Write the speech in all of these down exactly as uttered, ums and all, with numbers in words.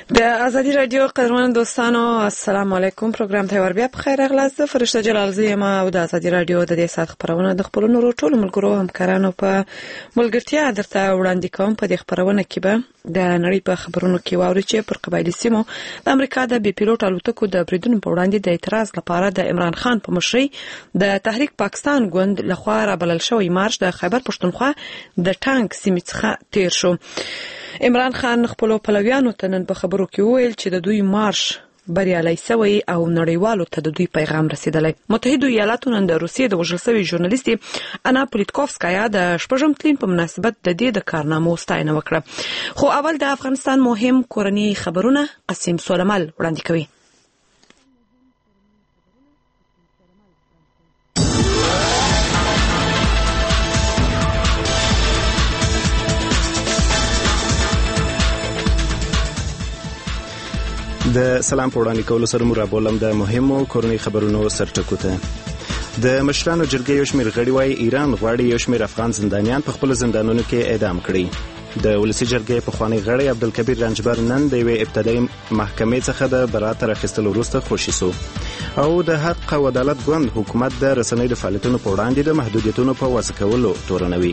د ازادي رادیو قدرمن دوستانو السلام علیکم. پروګرام ته ور بیا په خیر اغلاس فرشته جلال زیم او د ازادي رادیو د دې سات خبرونه د خپل نورو ټولو ملګرو همکارانو په ملګرتیا درته وړاندې کوم. په دې خبرونه کې به د نړۍ په خبرونو کې واوري چې پر قبایلی سیمو د امریکا د بي پیلوټ الوتکو د بریدونو په وړاندې د اعتراض لپاره د عمران خان په مشرۍ د تحریک پاکستان ګوند لخوا را بلل شوی مارش د خیبر پښتونخوا د ټانک سیمې څخه تیر شو. عمران خان خپل پلویانو ته نن په خبرو کې وویل چې د دوی مارش بریالي شوی او نړیوالو ته د دوی پیغام رسیدلی. متحده ایالاتو نن د روسیې د وژل شوی ژورنالیستې انا پولیتکوفسکایا د شپږم تلین په مناسبت د دې د کارنامو ستاینه وکړه. خو اول د افغانستان مهم کورنی خبرونه قسیم سولمل وړاندې کوي. د سلام په وړاندې کولو سره مو رابولم د مهمو کورنی خبرونو سرټکو ته. د مشرانو جرګې یو شمېر غړي وايي ایران غواړي یو شمېر افغان زندانیان په خپل زندانونو کې اعدام کړي. د ولسی جرګې پخوانی غړی عبدالکبیر رنجبر نن د یوې ابتدایي محکمې څخه د برات راخیستلو وروسته خوشي شو او د حق او عدالت ګوند حکومت د رسنیو د فعالیتونو په وړاندې د محدودیتونو په وضع کولو تورنوي.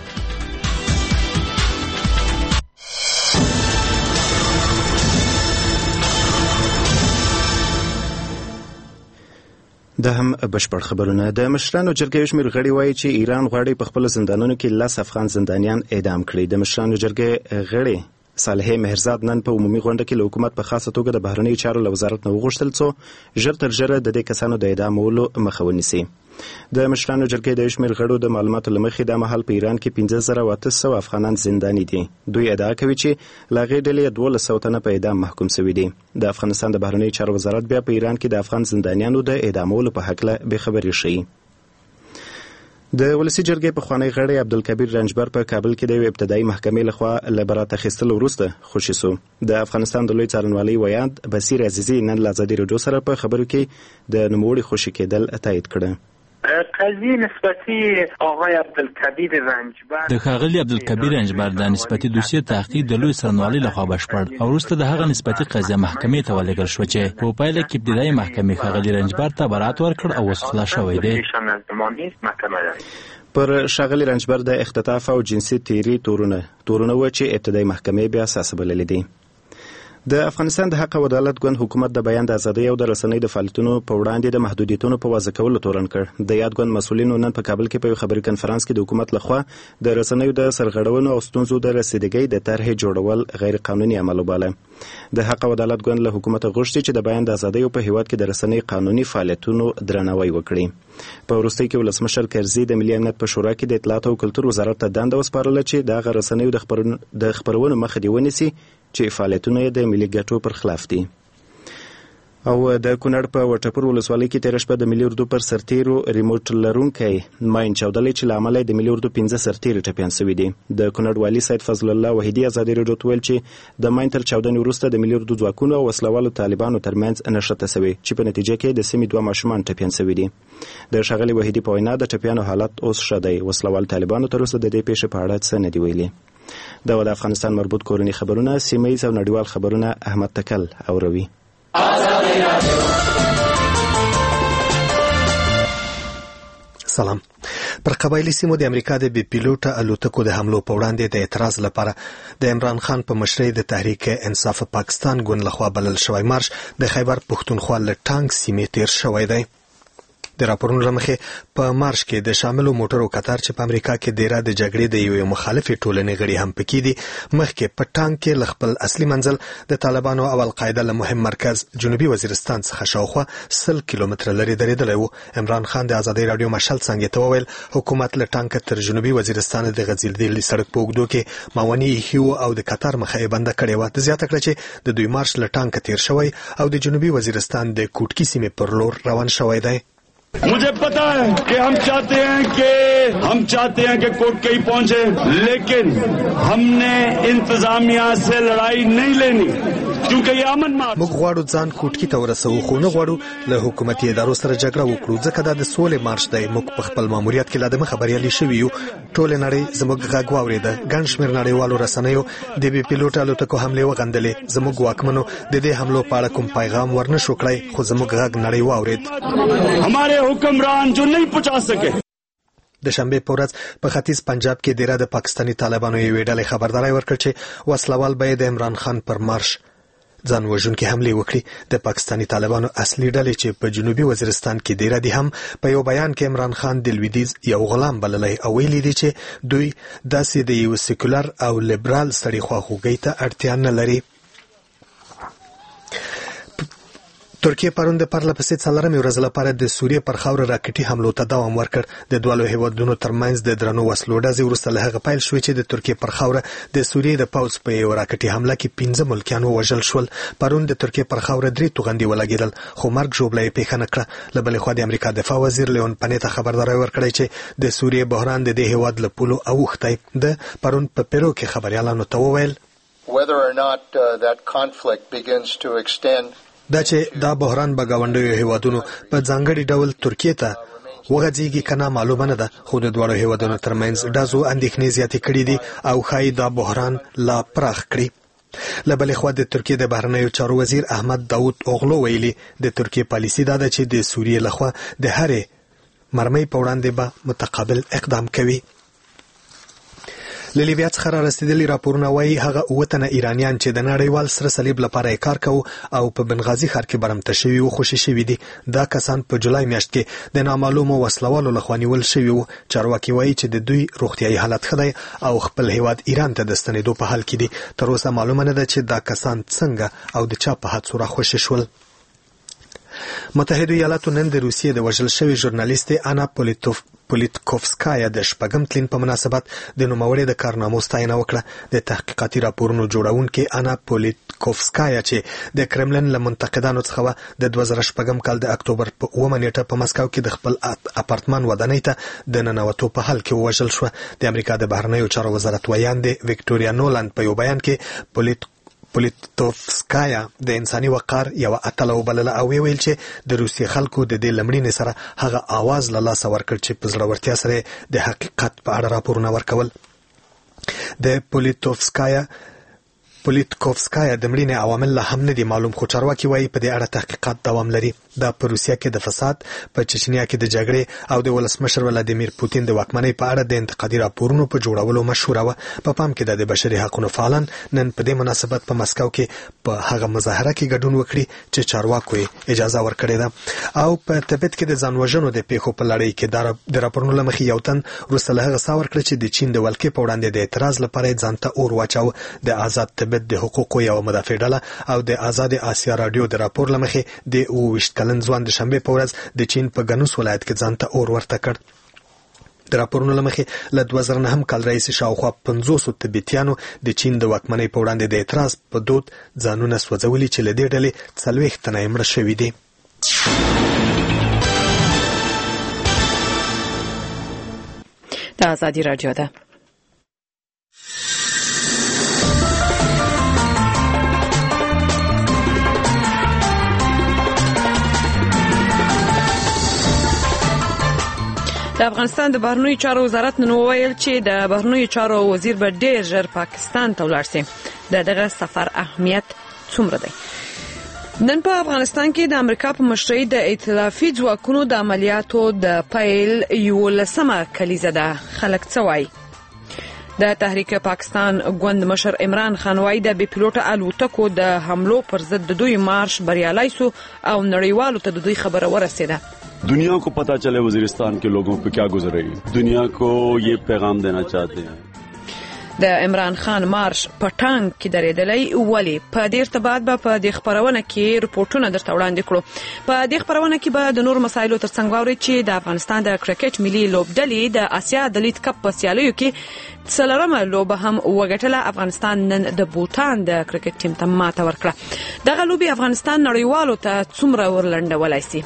د هم بشپړ خبرونه. د مشرانو جرګې شمیر غړي وایي چې ایران غواړي په خپل زندانونو کې لس افغان زندانیان اعدام کړي. د مشرانو جرګې غړي صالح مهرزاد نن په عمومي غونډه کې له حکومت په خاصه توګه د بهرنیو چارو له وزارت نه وغوښتل څو ژر تر ژره د دې کسانو د اعدامولو مخه ونیسي. د مشرانو جرګې د شمیر غړو د معلوماتو لمخې د مهال په ایران کې پنځه زره و اته سوه افغانان زنداني دي. دوی ادعا کوي چې لاغې ډلې دولس سوه تنه په اعدام محکوم شوي دي. د افغانستان د بهرنیو چارو وزارت بیا په ایران کې د افغان زندانیانو د اعدامولو په هکله بېخبري ښیي. د ولسی جرګې پخوانی غړی عبدالکبیر رنجبر په کابل کې د یوې ابتدایي محکمې لخوا له برات اخیستلو وروسته خوشي شو. د افغانستان د لوی څارنوالۍ ویاند بصیر عزیزي نن له ازادي راډیو سره په خبرو کې د نوموړي خوشي کېدل تایید کړه. قضیه نسبتی آقای عبدالکبیر رنجبر د ښاغلي عبدالکبیر رنجبر د نسبتي دوسیې تحقیق د لوی څارنوالۍ لخوا بشپړ او وروسته د هغه نسبتي قضیه محکمې ته ولېږل شوه چې په پایله کې ابتدایي محکمې ښاغلي رنجبر ته برات ورکړ او اوس خلاص شوی دی. پر ښاغلي رنجبر د اختطاف او جنسي تیري تورونه تورونه و چې ابتدایي محکمې بیا اساسه بللې دي. د افغانستان د حق او عدالت ګوند حکومت د بیان د ازادۍ او د رسنیو د فعالیتونو په وړاندې د محدودیتونو په وضع کولو تورن کړ. د یاد ګوند مسؤلینو نن په کابل کې په یو خبري کنفرانس کې د حکومت لخوا د رسنیو د سرغړونو او ستونزو د رسیدګۍ د طرحې جوړول غیر قانوني عمل وباله. د حق او عدالت ګوند له حکومت غوښتي چې د بیان د ازادۍ په هیواد کې د رسنیو قانوني فعالیتونو درناوی وکړي. په وروستۍ کې ولسمشر کرزي د ملي امنیت په شورا کې د اطلاعات او کلتور وزارت ته دنده وسپارله چې د هغه رسنیو د خبرونو د خبرونو مخه دې ونیسي چې فعالیتونه یې د ملي ګټو پر خلاف دي. او د کونړ په وټپور ولسوالۍ کې تېره شپه د ملي اردو پر سرتیرو ریموټ لرونکی ماین چاودلی چې له امله د ملي اردو پنځه سرتیري ټپیان شوي دي. د کونړ والي سید فضل الله وحیدي ازادي راډیو ته ویل چې د ماین تر چاودنې وروسته د ملي اردو ځواکونو او وسلوالو طالبانو ترمنځ نښته شوې چې په نتیجه کې د سیمې دوه ماشومان ټپیان شوي دي. د ښاغلي وحیدي په وینا د ټپیانو حالت اوس ښه دی. وسلوال طالبانو تر اوسه د دې پیښې په اړه څه نه دي ویلي. دا د افغانستان مربوط کورنی خبرونه سیمه‌ایز او نړیوال خبرونه احمد تکل اوروي. سلام. پر قبایلی سیمو د امریکا د بي پیلوټ الوتکو د حملو په وړاندې د اعتراض لپاره د عمران خان په مشرۍ د تحریک انصاف پاکستان ګوند لخوا بلل شوی مارش د خیبر پښتونخوا له ټانک سیمې تیر شوی دی. د راپورونو لمخې په مارش کې د شاملو موټرو قطار چې په امریکا کې ډیره د جګړې د یوې مخالفې ټولنې غړي هم پکې دي مخکې په ټانک کې له خپل اصلي منزل د طالبانو او القاعده له مهم مرکز جنوبي وزیرستان څخه شاوخوا سل کیلومتره لرې درېدلی و. عمران خان د ازادۍ راډیو مشال څنګه ته وویل حکومت له ټانک تر جنوبي وزیرستان د غزلدې سړک په اوږدو کې موانع ایښي او د قطار مخه یې بنده کړې وه. د زیاته کړه چې د دوی مارش له ټانک تیر شوی او د جنوبي وزیرستان د کوټکي سیمې پر لور روان شوی دی. मुझे पता है कि हम चाहते हैं कि हम चाहते हैं कि कोर्ट कहीं पहुंचे, लेकिन हमने इंतजामिया से लड़ाई नहीं लेनी. क्योंकि ये अमन मार्च موږ غواړو ځان کوټکی ته ورسوو خو نه غواړو له حکومتي ادارو سره جګړه وکړو ځکه دا د سولې مارش دی موږ په خپل ماموریت کې لا دمه خبريالي شوي یو ټول نړۍ زموږ غږ واورېده ګڼ شمېر نړیوالو رسنیو د بي پیلوټ الوتکو حمله وغندلې زموږ واکمنو د دې حملو په اړه کوم پیغام ورنشو کړی خو زموږ غږ نړۍ واورید हमारे हुक्मरान जो नहीं पहुंचा सके د شنبه په ورځ په ختیځ پنجاب کې ډیره د پاکستانی طالبانو یوې ډلې خبرداري ورکړه چې وسلوال به د عمران خان پر مارش ځان وژونکي حمله وکړي د پاکستانی طالبانو اصلي ډلې چې په جنوبي وزیرستان کې ډیره دي هم په یو بیان کې عمران خان د لویدیز یو غلام بللی او ویلي دي چې دوی داسې د یو سیکولر او لیبرال سړي خواخوږۍ ته اړتیا نه لري ترکیه پرون د پرله پسې څلورمې ورځ لپاره د سوریې پر خاوره راکټي حملو ته دوام ورکړ د دوه هیوادونو ترمنځ د درنو وسلو ډزې وروسته له هغه پیل شوې چې د ترکیه پر خاوره د سوریې د پوځ په یو راکټي حمله کې پنځه ملکیان ووژل شول پرون د ترکیه پر خاوره درې توغندي ولګېدل خو مرګ ژوبله یې پیښه نه کړه له بلې خوا د امریکا دفاع وزیر لیون پنې ته خبرداری ورکړی چې د سوریې بحران د دې هیواد له پولو اوښتی د پرون په پیرو کې خبريالانو ته وویل whether or not uh, that conflict begins to extend دا چې دا بحران به ګاونډیو هیوادونو په ځانګړي ډول ترکیه ته وغځيږي کنه معلومه نه ده خو د دوه هیوادونو ترمنځ دازو اندېښنې زیاتې کړې دي او خای دا بحران لا پراخ کړي له بلې خوا د ترکیه د بهرنیو چارو وزیر احمد داوود اوغلو ویلي د ترکیه پالیسي دا ده چې د سوریې لخوا د هرې مرمۍ په وړاندې به متقابل اقدام کوي له لیبیا څخه را رسیدلي راپورونه وایي هغه اووه تنه ایرانیان چې د نړیوال سره صلیب لپاره یې کار کوي او په بنغازي ښار کې برمته شوي وو خوشي شوي دي دا کسان په جولای میاشت کې د نامعلومو وسلوالو لخوا نیول شوي وو چارواکي وایي چې د دوی روغتیایي حالت ښه دی او خپل هیواد ایران ته د ستنېدو په حال کې دي تر اوسه معلومه نه ده چې دا کسان څنګه او د چا په حادثو راخوشي شول متحده ایالاتو نن د روسیې د وژل شوي ژورنالیستې انا پولیتوف پولیتکوفسکایا د شپږم تلین په مناسبت د نوموړې د کارنامو ستاینه وکړه د تحقیقاتي راپورونو جوړونکې انا پولیتکوفسکایا چې د کرملن له منتقدانو څخه و د دوه زره شپږم کال د اکتوبر په اوومه نیټه په مسکو کې د خپل اپارتمان ودانۍ ته د ننوتو په حال کې ووژل شوه د امریکا د بهرنیو چارو وزارت ویاندې وکټوریا نولند په یو بیان کې پولیت پولیتوفسکایا د انساني وقار یو اتله وبلله او ویل چې د روسیې خلکو د دې لمړینې سره هغه आवाज له لاسه ورکړ چې په زړورتیا سره د حقیقت په اړه راپورونه ورکول د پولیتوفسکایا پولیتکوفسکایا د مړینې عوامل لا هم نه دي معلوم خو چارواکي وایي په دې اړه تحقیقات دوام لري دا په روسیه کې د فساد په چچنیا کې د جګړې او د ولسمشر ولادیمیر پوتین د واکمنۍ په اړه د انتقادي راپورونو په جوړولو مشهوره وه په پا پام کې د بشري حقوقو فعالان نن په دې مناسبت په مسکو کې په هغه مظاهره کې ګډون وکړي چې چارواکو اجازه ورکړې ده او په تبت کې د ځانوژنو د پیښو په لړۍ کې د راپورونو لمخې یو تن وروسته له هغه څا ورکړه چې د چین د ولکې په وړاندې د اعتراض لپاره ځانته اور واچاو د آزاد د حقوقو یو مدافع ډله او د آزاد آسیا رادیو د راپور لمخې د اوویشت کلن ځوان د شنبه په ورځ د چین په ګنوس ولایت کې ځانته اور ورته کړ د راپورونو لمخې له دوه زره نهم کال راهیسې شاوخوا پنځوسو تبتیانو د چین د واکمنۍ په وړاندې د اعتراض په دود ځانونه سوځولي چې له دې ډلې څلوېښت تنه یې مړه شوي دي د ازادي راډیو ده د افغانستان د بهرنیو چارو وزارت نن وویل چې د بهرنیو چارو وزیر به ډېر ژر پاکستان ته ولاړ شي د دغه سفر اهمیت څومره دی نن په افغانستان کې د امریکا په مشرۍ د ائتلافي ځواکونو د عملیاتو د پیل یولسمه کلیزه ده خلک څه وایي د تحریک پاکستان ګوند مشر عمران خان وايي د بي پیلوټ الوتکو د حملو پر ضد د دوی مارش بریالي سو او نړیوالو ته د دوی خبره ورسېده दुनिया को पता चले वजीरिस्तान के लोगों पे क्या गुजर रही है दुनिया को ये पैगाम देना चाहते हैं د عمران خان مارش په ټانک کې درېدلی ولی په دې ارتباط به په دې خبرونه کې رپورټونه درته وړاندې کړو په دې خبرونه کې به د نور مسایلو ترڅنګ واورئ چې د افغانستان د کرکټ ملي لوبډلې د آسیا د لیډ کپ په سیالیو کې څلورمه لوبه هم وګټله افغانستان نن د بوتان د کرکټ ټیم ته ماته ورکړه دغه لوبې افغانستان نړیوالو ته څومره ورلنډولی سي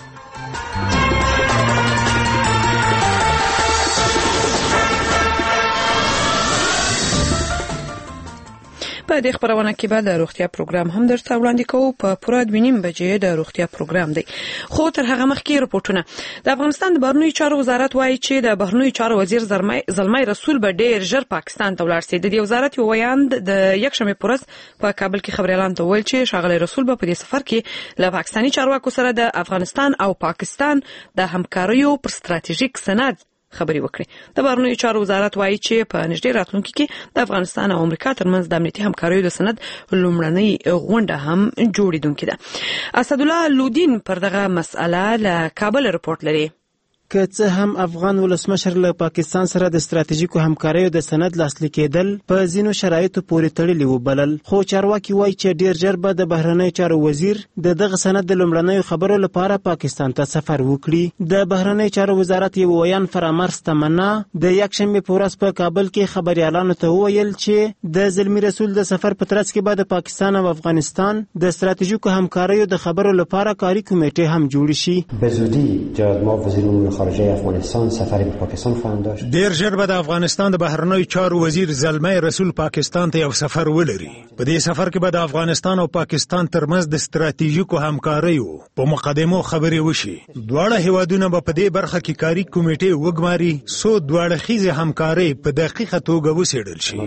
په په دې خبرونه کې به د روغتیا پروګرام هم درته وړاندې کوو. په پوره دوه نیم بجې د روغتیا پروګرام دی. خو تر هغه مخکې رپورټونه. د افغانستان د بهرنیو چارو وزارت وایي چې د بهرنیو چارو وزیر زلمي رسول به ډېر ژر پاکستان ته ولاړ شي. د دې وزارت یو ویاند د یکشنبه په ورځ په کابل کې خبري اعلان ته ویل چې ښاغلی رسول به په دې سفر کې له پاکستاني چارواکو سره د افغانستان او پاکستان د همکاریو پر ستراتیژیک سند خبري وکړي. د بهرنیو چارو وزارت وایي چې په نږدې راتلونکي کې د افغانستان او امریکا ترمنځ د امنیتي همکاریو د سند لومړنۍ غونډه هم جوړیدونکې ده. اسدالله لودین پر دغه مسأله له کابل رپورټ لري. که څه هم افغان ولسمشر له پاکستان سره د ستراتیژیکو همکاریو د سند لاسلیک کېدل په ځینو شرایطو پورې تړلي وبلل، خو چارواکي وایي چې ډیر ژر به د بهرنیو چارو وزیر د دغه سند د لومړنیو خبرو لپاره پاکستان ته سفر وکړي. د بهرنیو چارو وزارت یو ویان فرامرز تمنا د یکشنبه په ورځ په کابل کې خبريالانو ته وویل چې د زلمي رسول د سفر په ترڅ کې به د پاکستان او افغانستان د ستراتیژیکو همکاریو د خبرو لپاره کاري کمیټه هم جوړ شي. به زودی جناب وزیر خارجه افغانستان سفر به پاکستان خواهند داشت. ډیر ژر به د افغانستان د بهرنیو چارو وزیر زلمي رسول پاکستان ته یو سفر ولري. په دې سفر کې به د افغانستان او پاکستان ترمنځ د ستراتیژیکو همکاریو په مقدمو خبرې وشي. دواړه هیوادونه به په دې برخه کې کاري کمیټې وګماري سو دواړه خيزه همکاري په دقیقه توګه وسیړل شي.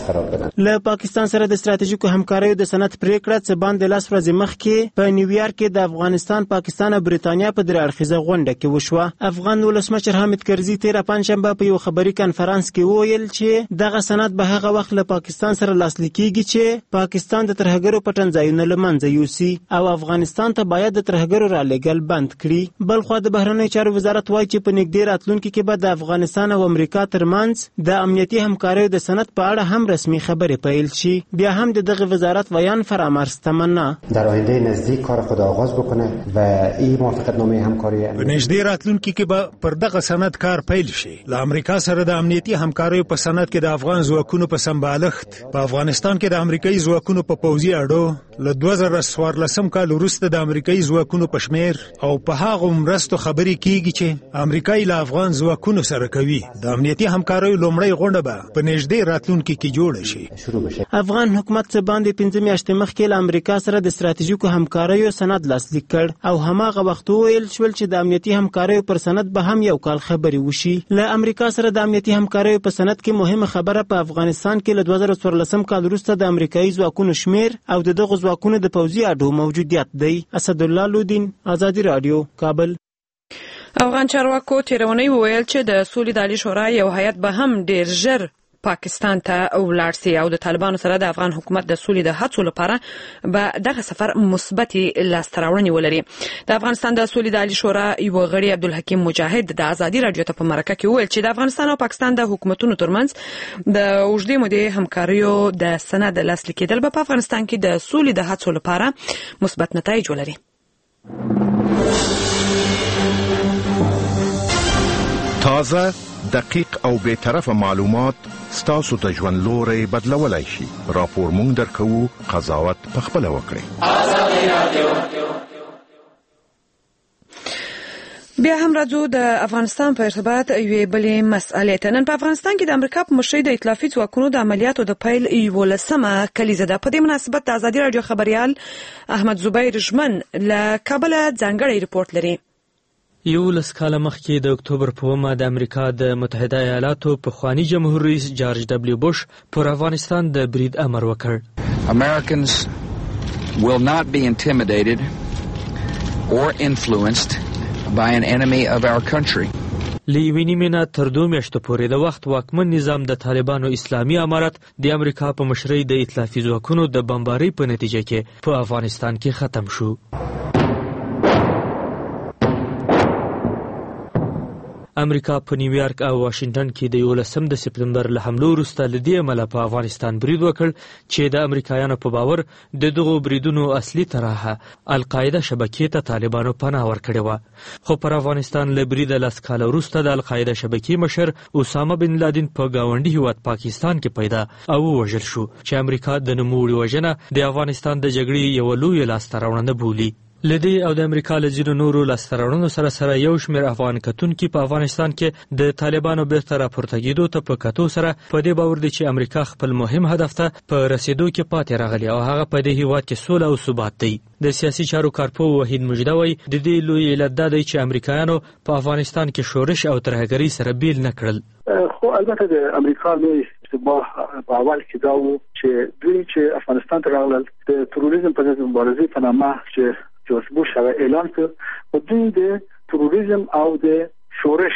له پاکستان سره د ستراتیژیکو همکاریو د سند پریکړه څه باندې لاس ورځې مخکې په نیویارک کې د افغانستان، پاکستان او بریتانیا په درې اړخیزه غونډه کې وشوه. افغان ولسمشر حامد کرزي تیر پنځشنبه په یو خبري کانفرنس کې وویل چې دغه سند به هغه وخت له پاکستان سره لاسلیک کیږي چې پاکستان د ترهګرو پټنځایونو له منځه یوسي او افغانستان ته باید د ترهګرو رالېږل بند کړي. بلخو د بهرنیو چارو وزارت وایي چې په نږدې راتلونکي کې به د افغانستان او امریکا ترمنځ د امنیتي همکاریو د سند په اړه هم رسمي خبرې پیل شي. بیا هم د دغه وزارت ویان فرامرز تمنا در آینده نزدیک کار خود آغاز بکنه و این موافقتنامه همکاری په نږدې راتلونکي کې به پر دغه سند کار پیل شي. له امریکا سره د امنیتي همکاریو په سند کې د افغان ځواکونو په سمبالښت، په افغانستان کې د امریکایي ځواکونو په پوځي اډو له دوه زره څوارلسم کال وروسته د امریکایي ځواکونو په شمیر او په هغه مرستو خبرې کیږي چې امریکایي له افغان ځواکونو سره کوي. د امنیتي همکاریو لومړی غونډه به په نږدې راتلونکي کې جوړه شي. افغان حکومت څه باندې پنځه میاشتې مخکې له امریکا سره د ستراتیژیکو همکاریو سند لاسلیک کړ او هماغه وخت ویل شول چې د امنیتي همکاریو پر سند به هم یو کال خبرې وشي. له امریکا سره د امنیتي همکاریو په سند کې مهمه خبره په افغانستان کې له دوه زره څوارلسم کال وروسته د امریکایي ځواکونو شمیر او د دغه ځواکونو د پوځي اډو موجودیت دی. اسدالله لودین، آزادي رادیو، کابل. افغان چارواکو تیرونی وویل چې د سولې د عالی شورا یو هیئت به هم ډیر ژر پاکستان ته ولاړ سي او د طالبانو سره د افغان حکومت د سولې د هڅو لپاره به دغه سفر مثبتې لاسته راوړنې ولري. د افغانستان د سولې د عالی شورا یو غړي عبدالحکیم مجاهد د آزادي رادیو ته په مرکه کې وویل چې د افغانستان او پاکستان د حکومتونو ترمنځ د اوږدې مودې همکاریو د سند لاسلیک کېدل به په افغانستان کې د سولې د هڅو لپاره مثبت نتایج ولري. تازه، دقیق او بے طرفه معلومات ستاسو د ژوند لوري بدلولای شي. راپور مونږ درکو، قضاوت په خپل وکړئ. آزادي رادیو. بیا هم راځو د افغانستان په ارتباط یوې بلې مسئلې ته. نن په افغانستان کې د امریکا په مشرۍ د ائتلافي ځواکونو د عملیاتو د پیل یولسمه کلیزه ده. په دې مناسبت د آزادي رادیو خبريال احمد زبیر ژمن له کابل ځانګړی رپورټ لري. یولس کاله مخکې د اکتوبر په اومه د امریکا د متحده ایالاتو پخوانی جمهور رئیس جارج دبلیو بوش پر افغانستان د برید امر وکړ. Americans will not be intimidated or influenced by an enemy of our country. لیوینی مینا تر دو میاشتو پورې د وخت واکمن نظام د طالبانو اسلامي امارت د امریکا په مشرۍ د ائتلافي ځواکونو د بمبارۍ په نتیجه کې په افغانستان کې ختم شو. امریکا په نیویارک او واشنگټن کې د یولسم د سپتمبر له حملو وروسته له دې امله په افغانستان برید وکړ چې د امریکایانو په باور د دغو بریدونو اصلي طرحه القاعده شبکې ته طالبانو پناه ورکړې وه. خو پر افغانستان له بریده لس کاله وروسته د القاعده شبکې مشر اسامه بن لادن په ګاونډي هیواد پاکستان کې پیدا او ووژل شو چې امریکا د نوموړي وژنه د افغانستان د جګړې یوه لویه لاسته راوړنه بولي. لدی او د امریکا له ځینو نورو لاسته سره سره یو شمېر افغان کتونکي په افغانستان کې د طالبانو بیرته راپورته کېدو ته په کتو سره په دې باور دي چې امریکا خپل مهم هدف ته په رسیدو کې پاتې راغلی او هغه په دې هیواد کې سوله او ثبات دی. د سیاسي چارو کارپو وحید مجده وایي د دې لوی علت دا دی چې امریکایانو په افغانستان کې شورش او ترهګري سره بیل نه کړل. خو البته د امریکا لوی اشتباه په اول کې دا و چې دوی چې افغانستان ته راغلل د تروریزم په ضد مبارزې په نامه چې جورج بوش هغه اعلان کړ او دوی د تروریزم او د شورش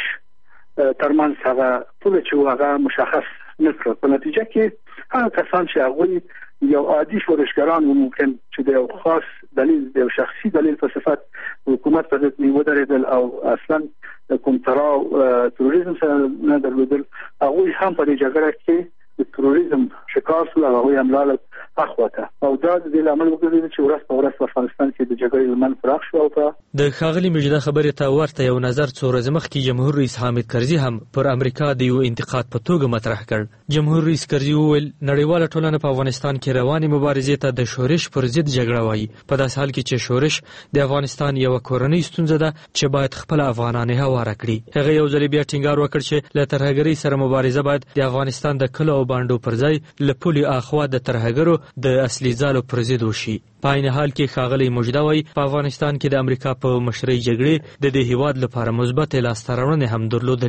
ترمنځ هغه ټول چې هغه مشخص نه کړ. په نتیجه کې هغه کسان چې هغه یو عادي شورشګران ممکن چې د یو خاص دلیل د شخصي دلیل په صفت حکومت په ضد ودرېدل او اصلا کوم تړاو تروریزم سره نه درلودل هغه هم په دې جګړه کې د تروریزم شکار شول او هغه هم لاله اخواته او دا د عمل وګړي چې ورځ په ورځ په افغانستان کې د جګړې لمن فراخ شو او په د خاغلی مجده خبره ته ورته یو نظر څو ورځې مخکې جمهور رئیس حامد کرزي هم پر امریکا د یو انتقاد په توګه مطرح کړ. جمهور رئیس کرزي وویل نړیواله ټولنه په افغانستان کې روانې مبارزې ته د شورش پر ضد جګړه وایي په داسې حال کې چې شورش د افغانستان یو کورنۍ ستونزه ده چې باید خپل افغانان یې هواره کړي. هغه یو ځل بیا ټینګار وکړ چې له ترهګرۍ سره مبارزه باید د افغانستان د کلو او باندو پر ځای له پولي اخوا د ترهګرو د اصلي ځالو پر ضد وشي. په عین حال کې ښاغلی مجده وایي په افغانستان کې د امریکا په مشرۍ جګړې د دې هیواد لپاره مثبت لاسته راوړنې هم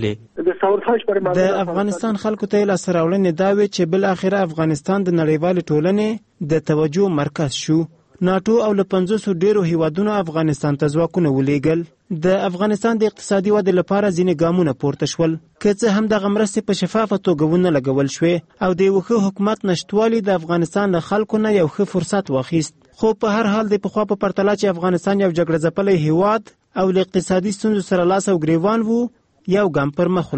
درلودلې. د افغانستان خلکو ته لاسته راوړنې دا وې چې بل اخر افغانستان د نړیوال ټولنې د توجه مرکز شو. ناتو او له پنځوسو ډیرو هیوادونو افغانستان ته ځواکونه ولېږل. د افغانستان د اقتصادي ودې لپاره ځینې ګامونه پورته شول که څه هم دغه مرستې په شفافه توګه ونه لګول شوې او د یو ښه حکومت نشتوالي د افغانستان له خلکو نه یو ښه فرصت واخیست. خو په هر حال د پخوا په پرتله چې افغانستان یو جګړه ځپلی هیواد او له اقتصادي ستونزو سره لاس او ګریوان وو یو ګام پر مخ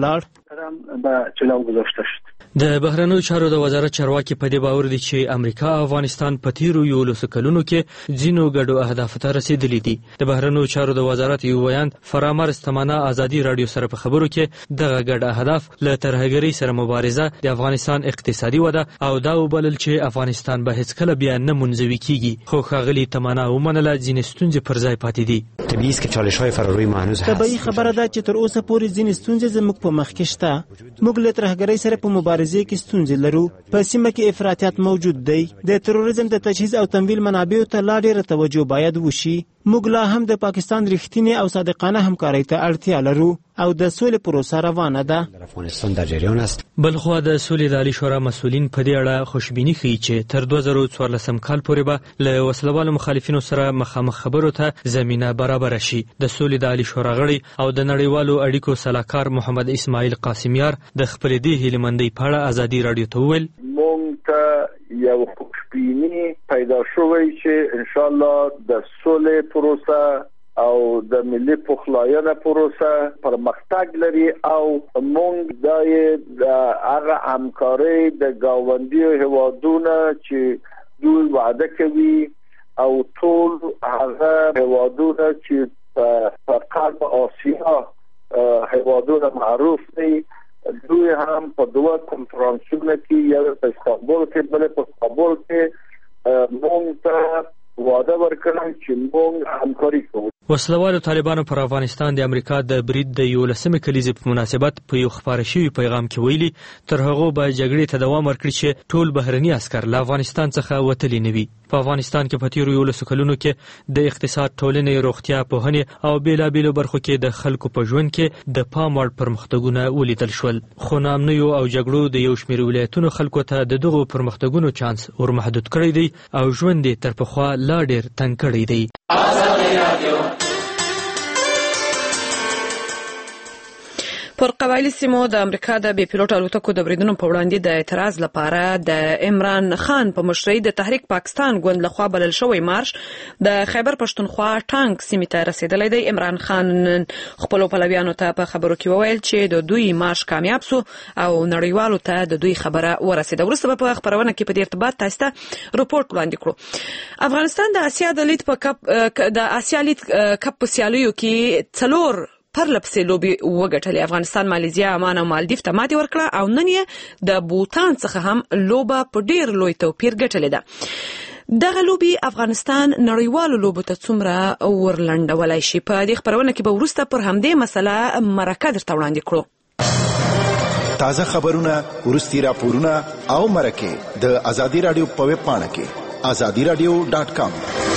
ولاړ. د بهرنیو چارو د وزارت چارواکي په دې باور دي چې امریکا او افغانستان په تیرو یولسو کلونو کې ځینو ګډو اهدافو ته رسیدلي دي. د بهرنیو چارو د وزارت یو ویاند فرامر استمانه ازادي رادیو سره په خبرو کې دغه ګډ اهداف له ترهګرۍ سره مبارزه، د افغانستان اقتصادي وده او دا وبلل چې افغانستان به هیڅ کله بیا نه منزوي کیږي. خو ښاغلي تمنا ومنله ځینې ستونزې پر ځای پاتې دي. طبیعي است که چالش‌های فراروی مهنوز هست. طبیعي خبره ده چې تر اوسه پورې ځینې ستونزې زموږ په مخ کې شته. موږ له ترهګرۍ سره په مبارزې کې ستونزې لرو. په سیمه کې افراطیت موجود دی. د تروریزم د تجهیز او تمویل منابعو ته لا ډېره توجه باید وشي. موږ لا هم د پاکستان رښتینې او صادقانه همکارۍ ته اړتیا لرو او د سولې پروسه روانه ده. افغانستان در جریان است. بلخوا د سولې د عالی شورا مسؤلین په دې اړه خوشبیني ښیي چې تر دوه زره څوارلسم کال پورې به له وسلوالو مخالفینو سره مخامخ خبرو ته زمینه برابره شي. د سولې د عالی شورا غړي او د نړیوالو اړیکو سلاکار محمد اسماعیل قاسمیار د خپلې دې هیلمندۍ په اړه ازادي رادیو ته وویل مونږ ته یو خوشبیني پیدا شوی چې ان شاء الله د سولې پروسه او د ملي پخلاینه پروسه پرمختګ لري او مونږ د هغه همکارۍ د گاونډیو هیوادونو چې دوی وعده کوي او ټول هغه هیوادونو چې په قلب آسیا هیوادونو معروف دي دوی هم په دوه کنفرانسونو کې یو په استانبول کې بل په کابل کې مونږ ته وعده ورکړل چې موږ همکاري کوو. وسلوالو طالبانو پر افغانستان د امریکا د برید د یولسمې کلیزې په مناسبت په یو خپاره شوي پیغام کې ویلي تر هغو به جګړې ته دوام ورکړي چې ټول بهرني عسکر له افغانستان څخه وتلي نه وي. په افغانستان کې په تیرو یولسو کلونو کې د اقتصاد، ټولنې، روغتیا، پوهنې او بیلابیلو برخو کې د خلکو په ژوند کې د پام وړ پرمختګونه ولیدل شول. خو ناامنیو او جګړو د یو شمېر ولایتونو خلکو ته د دغو پرمختګونو چانس ورمحدود کړی دی او ژوند یې تر پخوا لا ډېر تنګ کړی دی. پر قبایلی سیمو د امریکا د بې پیلوټ الوتکو د بریدونو په وړاندې د اعتراض لپاره د عمران خان په مشرۍ د تحریک پاکستان ګوند لخوا بلل شوی مارش د خیبر پښتونخوا ټانک سیمې ته رسیدلی دی. عمران خان خپلو پلویانو ته په خبرو کې وویل چې د دوی مارش کامیاب سو او نړیوالو ته د دوی خبره ورسېده. وروسته به په خپرونه کې په دې ارتباط تاسو ته رپورټ وړاندې کړو. افغانستان د اسیا د لید په کپ د اسیا لید کپ په سیالیو کې څلور پرلپسې لوبي وګټلې. افغانستان مالیزیا، عمان او مالدیف ته ماتې ورکړه او نن یې د بوتان څخه هم لوبه په ډیر لوی توپیر ګټلې ده. دغه لوبي افغانستان نړیوالو لوبو ته څومره ورلنډولای شي؟ په دې خبرونه کې به وروسته پر همدې مسله مرکه درته وړاندې کړو. تازه خبرونه، ورستي راپورونه او مرکه د ازادي رادیو په ویب پاڼه کې ازادي رادیو ډاټ کام.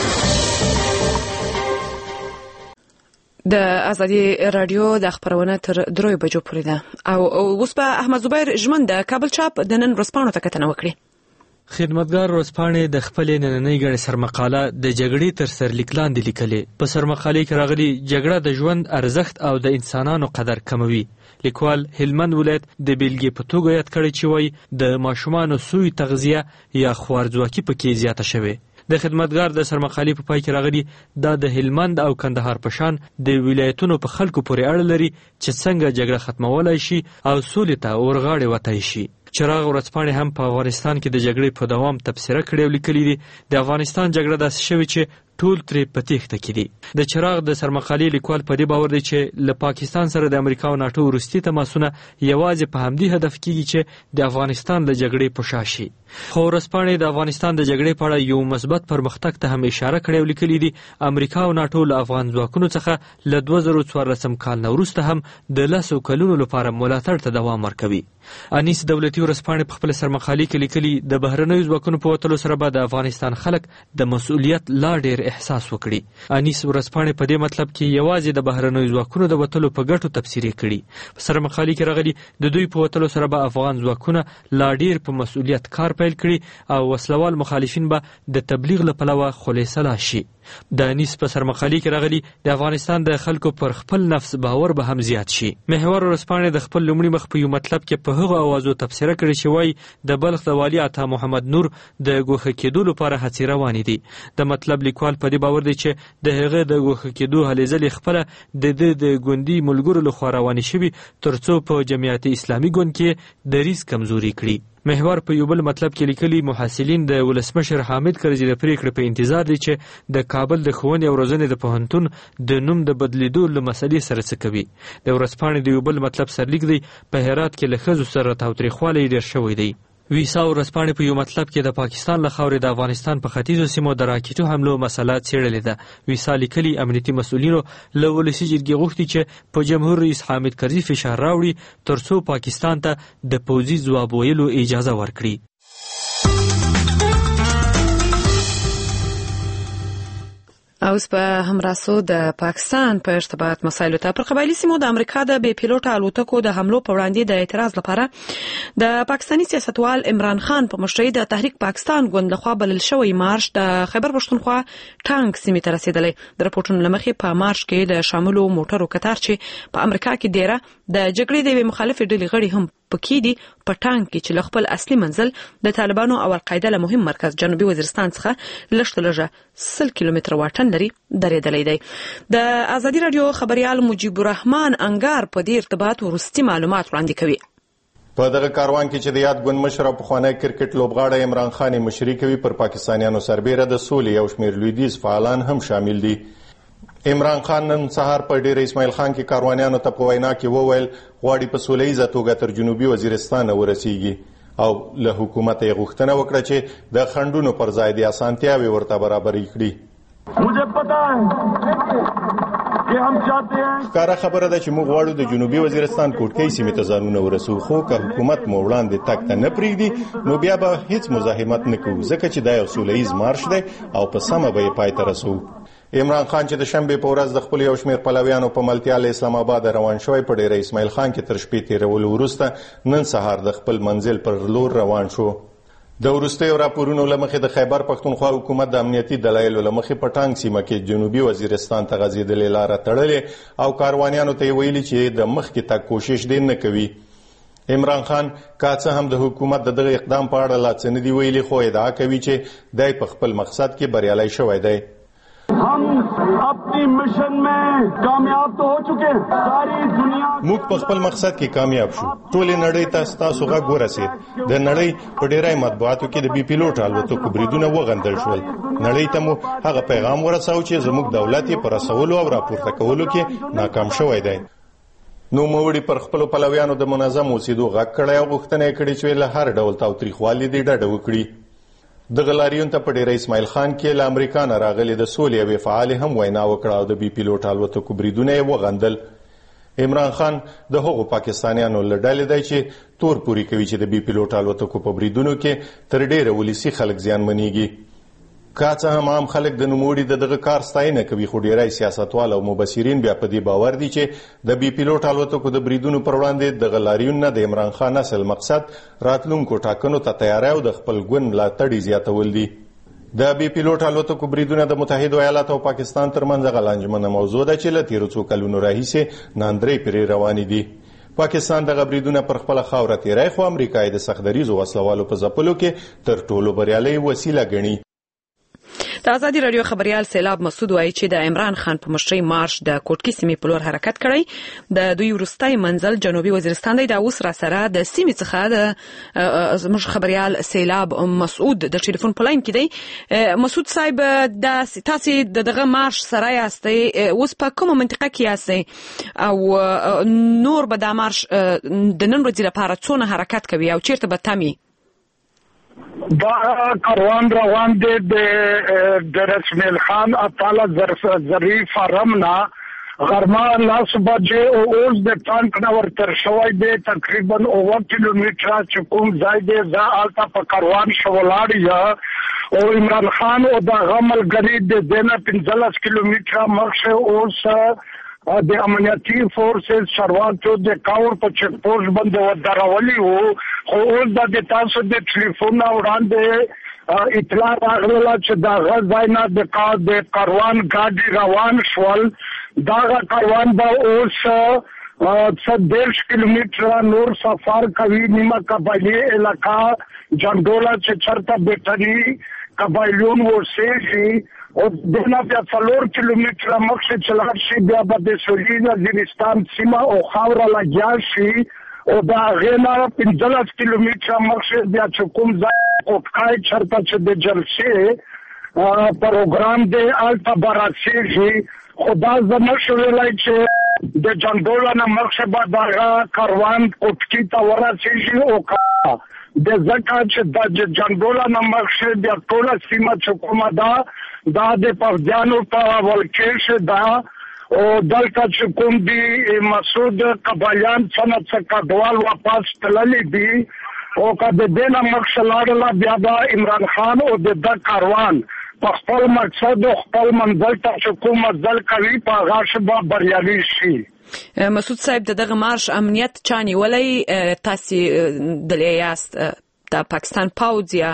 د ازادي رادیو د خبرونه تر دروي بجو پورې ده او اوس په احمد زبیر ژمن د کابل چاپ د نن ورځپاڼو ته کتنه وکړي. خدمتګار ورځپاڼې د خپلې نننۍ ګڼې سرمقاله د جګړې تر سرلیک لاندې لیکلې. په سرمقالې کې راغلي جګړه د ژوند ارزښت او د انسانانو قدر کموي. لیکوال هلمند ولایت د بیلګې په توګه یاد کړی چې وایي د ماشومانو سوی تغذیه یا خوارځواکي پکې زیاته شوې. د خدمتګار د سرمقالې په پای کې راغلي دا د هلمند او کندهار په شان د ولایتونو په خلکو پورې اړه لري چې څنګه جګړه ختمولای شي او سولې ته ورغاړې وتای شي. چراغ ورځپاڼې هم په افغانستان کې د جګړې په دوام تبصره کړې او لیکلي دي د افغانستان جګړه داسې شوې چې ټول ترې په تېښته کې دي. د چراغ د سرمقالې لیکوال په دې باور دی چې له پاکستان سره د امریکا او ناټو وروستي تماسونه یوازې په همدې هدف کېږي چې د افغانستان د جګړې په شا شي. خو ورځپاڼې د افغانستان د جګړې په اړه یو مثبت پرمختګ ته هم اشاره کړې او لیکلي دي امریکا او ناټو له افغان ځواکونو څخه له دوه زره څوارلسم کال نه وروسته هم د لسو کلونو لپاره ملاتړ ته دوام ورکوي. انیس دولتي ورځپاڼې په خپل سرمقالې کې لیکلي د بهرنیو ځواکونو په وتلو سره به د افغانستان خلک د مسؤلیت لا ډېر احساس وکړي. انیس ورځپاڼې په دې مطلب کې یوازې د بهرنیو ځواکونو د وتلو په ګټو تفسیر کړي. په سرمقالې کې راغلي د دوی په وتلو سره به افغان ځواکونه لا ډېر په مسؤلیت کار پیل کړي او وسلوال مخالفین به د تبلیغ له پلوه خلیصه شي. د انیس په سرمقالې کې راغلي د افغانستان د خلکو پر خپل نفس باور به هم زیات شي. محور ورځپاڼې د خپل لومړي مخ په یو مطلب کې په هغه اوازو تفسیر کړي چې وایي د بلخ د والي عطا محمد نور د ګوښه کېدو لپاره هڅې روانې دي. د مطلب لیکوال په دې باور دی چې د هغه د ګوښه کېدو هلې ځلې خپله د ده د ګوندي ملګرو لخوا روانې شوي تر څو په جمعیت اسلامي ګوند کې دریځ کمزوري کړي. محور په یو بل مطلب کې لیکلي محصلین د ولسمشر حامد کرزي د پریکړې په انتظار دي چې د کابل د ښوونې او روزنې د پوهنتون د نوم د بدلیدو له مسلې سره څه کوي. د ورځپاڼې د یو بل مطلب سرلیک دی په هرات کې له ښځو سره تاوتریخوالی ډېر شوی دی. ویسا ورځپاڼې په یو مطلب کې د پاکستان له خاورې د افغانستان په ختیځو سیمو د راکېټو حملو مسله څېړلې ده. ویسا لیکلي امنیتي مسؤلینو له ولسي جرګې غوښتي چې په جمهور رئیس حامد کرزي فشار راوړي تر څو پاکستان ته د پوځي ځواب ویلو اجازه ورکړي. اوس په همراسو د پاکستان په ارتباط مسایلو ته پر قبایلی سیمو د امریکا د بې پیلوټه الوتکو د حملو په وړاندې د اعتراض لپاره د پاکستاني سیاستوال عمران خان په مشرۍ د تحریک پاکستان ګوند لخوا بلل شوی مارش د خیبر پښتونخوا ټانک سیمې ته رسیدلی. د راپورټونو له مخې په مارش کې د شاملو موټرو کتار چې په امریکا کې ډیره د جګړې د یوې مخالفې ډلې غړي هم پکې دي په ټانک کې چې له خپل اصلي منزل د طالبانو او القاعده له مهم مرکز جنوبي وزیرستان څخه لږ لږه سل کیلومتره واټن لري درېدلی دی. د ازادي رادیو خبريال مجيب الرحمن انګار په دې ارتباط ورستي معلومات وړاندې کوي. په دغه کاروان کې چې د یاد ګوند مشر او پخوانی کرکټ لوبغاړی عمران خان مشري کوي پر پاکستانیانو سربېره د سولې او شمیر لویدیځ فعالان هم شامل دي. عمران خان نن سهار په ډیر اسماعیل خان کې کاروانیانو ته په وینا کې وویل غواړي په سولهییزه توګه تر جنوبي وزیرستان ورسیږي او له حکومت یې غوښتنه وکړه چې د خنډونو پر ځای د اسانتیاوې ورته برابرې کړي. مجھے پتا ہے کہ हम چاہتے ہیں ښکاره خبره ده چې موږ غواړو د جنوبي وزیرستان کوټکۍ سیمې ته ځانونه ورسو خو که حکومت مو وړاندې تګ ته نه پرېږدي نو بیا به هیڅ مزاحمت نه کوو ځکه چې دا یو سولهییز مارش دی او په سمه به یې پای ته رسوو. عمران خان چې د شنبې په ورځ د خپل یو شمېر پلویانو په ملتیا له اسلام آباد روان شوی په ډیره اسماعیل خان کې تر شپې تېرولو وروسته نن سهار د خپل منزل پر لور روان شو. د وروستیو راپورونو له مخې د خیبر پښتونخوا حکومت د امنیتي دلایلو له مخې په ټانک سیمه کې جنوبي وزیرستان ته غځېدلې لاره تړلې او کاروانیانو ته یې ویلي چې د مخکې تګ کوشش دې نه کوي. عمران خان که څه هم د حکومت د دغه اقدام په اړه لا څه نه دي ویلي خو ادعا کوي چې دی په خپل مقصد کې بریالی شوی دی. हम अपनी मिशन में कामयाब तो हो चुके हैं. सारी दुनिया موږ په خپل مقصد کې کامیاب شو. ټولې نړۍ ته ستاسو غږ ورسید. د نړۍ په ډیری مطبوعاتو کې د بي پیلوټ الوتکو بریدونه وغندل شول. نړۍ ته مو هغه پیغام ورساو چې زموږ دولت یې پر رسولو او راپورته کولو کې ناکام شوی دی. نو موړي پر خپل پلویانو د منظم اوسېدو غږ کړی او غوښتنه یې کړې چې له هر ډول تاوتریخوالي دې ډډه وکړي. دغه لاریون ته په ډیره اسماعیل خان کې له امریکا نه راغلي د سولې یوې فعالې هم وینا وکړه او د بي پیلوټ الوتکو بریدونه یې وغندل. عمران خان د هغو پاکستانیانو له ډلې دی چې تور پوري کوي چې د بي پیلوټ الوتکو په بریدونو کې تر ډیره ولسي خلک زیانمنېږي. که څه هم عام خلک د نوموړي د دغه کار ستاینه کوي، خو ډیری سیاستوال او مبصرین بیا په دې باور دي چې د بي پیلوټ الوتکو د بریدونو پر وړاندې دغه لاریون نه د عمران خان اصل مقصد راتلونکو ټاکنو ته تیاری او د خپل ګوند ملاتړ زیاتول دي. د بي پیلوټ الوتکو بریدونه د متحده ایالاتو او پاکستان ترمنځ غلانجمنه موضوع ده چې له تیرو څو کلونو راهیسې ناندرې پرې روانې دي. پاکستان دغه بریدونه پر خپل خاوره تیری، خو امریکا یې د سختدریزو وسلوالو په ځپلو کې تر ټولو بریالۍ وسیله ګڼي. د ازادي رادیو خبريال سیلاب مسعود وایي چې د عمران خان په مشرۍ مارش د کوټکی سیمې په لور حرکت کړی. د دوی وروستۍ منزل جنوبي وزیرستان دی. د اوس را سره د سیمې څخه د زموږ خبريال سیلاب مسعود د ټلیفون په لاین کې دی. مسعود صاحب، د تاسو دغه مارش سره یاستئ، اوس په کومه منطقه کې یاستئ او نور به د مارش د نن ورځې لپاره څونه حرکت کوي او چیرته به تمي؟ دا کاروان روان دی د رسمیل خان اطاله ظریف رمنا غرما لاس بجے او اوس د ټانک نور تر شوی دی تقریبا اوه کیلومتره چې کوم ځای دی ځا آلتا په کاروان شولاړی او عمران خان او د غمل غری د دنه پنځلس کیلومتره مخشه اوس د امنیتي فورسز شروعاتو د کاور په چک پوسټ باندې ودرولي وو، خو اوس د تاسو د ټلیفون وړاندې اطلاع راغله چې دا غځاینا د کا د کاروان ګاډي روان شول. دا کاروان به اوس څلور کیلومتره نور سفر کوي. نیمه قبایلی علاقہ جنډولا چې چرته بیٹری قبایلون ورسېږي او دغه بیا څلور کیلومتره مخکې چلار شي، بیا به د سویلي وزیرستان سیمه او خاوره لګیا شي او دا غینا پنځلس کیلومتره مخکې بیا چې کوم ځای کوټکای چرته چې د جلسې پروګرام دی الته براسېږي. خدا زموږ شویلای چې د جنډولا نه مخکې به دا کاروان کوټکی ته ورسېږي او کا د زکه چې د جنډولا نه مخکې بیا ټوله سیمه چې کومه ده دا د پوځیانو په ولکې ده او دلته چې کوم دي مسعود قبایلیان څنګه څه کډوال واپس تللی دي او که د دې نه مخکې لاړله بیا به عمران خان او د ده کاروان په خپل مقصد او خپل منزل ته چې کوم مزل کوي په هغه شه به بریالي شي. مسعود صاحب، د دغه مارش امنیت چا نیولی؟ تاسو دلې یاست د پاکستان پوځ یا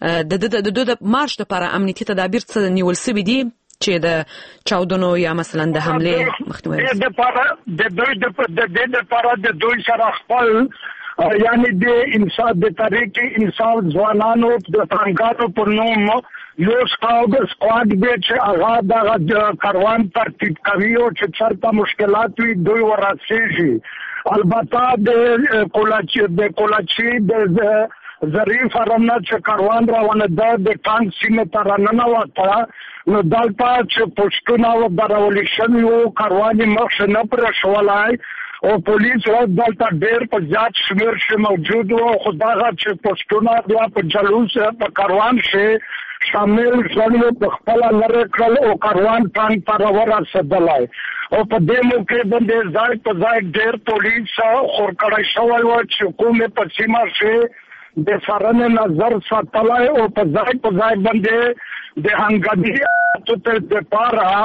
د د مارش لپاره امنیتي تدابیر څه نیول شوي دي چې د چاودنو یا مثلا د حمله مخنیوي د لپاره د دوی د د لپاره د دوی سره خپل یعنی د انسان د تاریخ انسان ځوانانو د څنګهو په نوم یو سکاوډ سکواډ به چې هغه د کاروان ترتیب کوي او چې چرته مشکلات وي دوی ورسېږي. البته د کولاچي د کولاچي د ظریف رمنا چې کاروان روانه ده د ټانک سیمه ته راننه وته نو دلته چې پښتون او درولي شوی وو کاروان مخ نه پر شولای او پولیس و دلته ډېر په زیات شمیر کې موجود وو. خو دا چې پښتون بیا په جلوس په کاروان کې شامل شول په خپل لره کړل او کاروان ټانک ته ورسېدلای او په دې موقع باندې ځای په ځای ډېر پولیس خور کړی شوی و چې کومه په سیمه کې د سرنه نظر ساتلای او په ځای په ځای باندې د هنګدي ته د پاره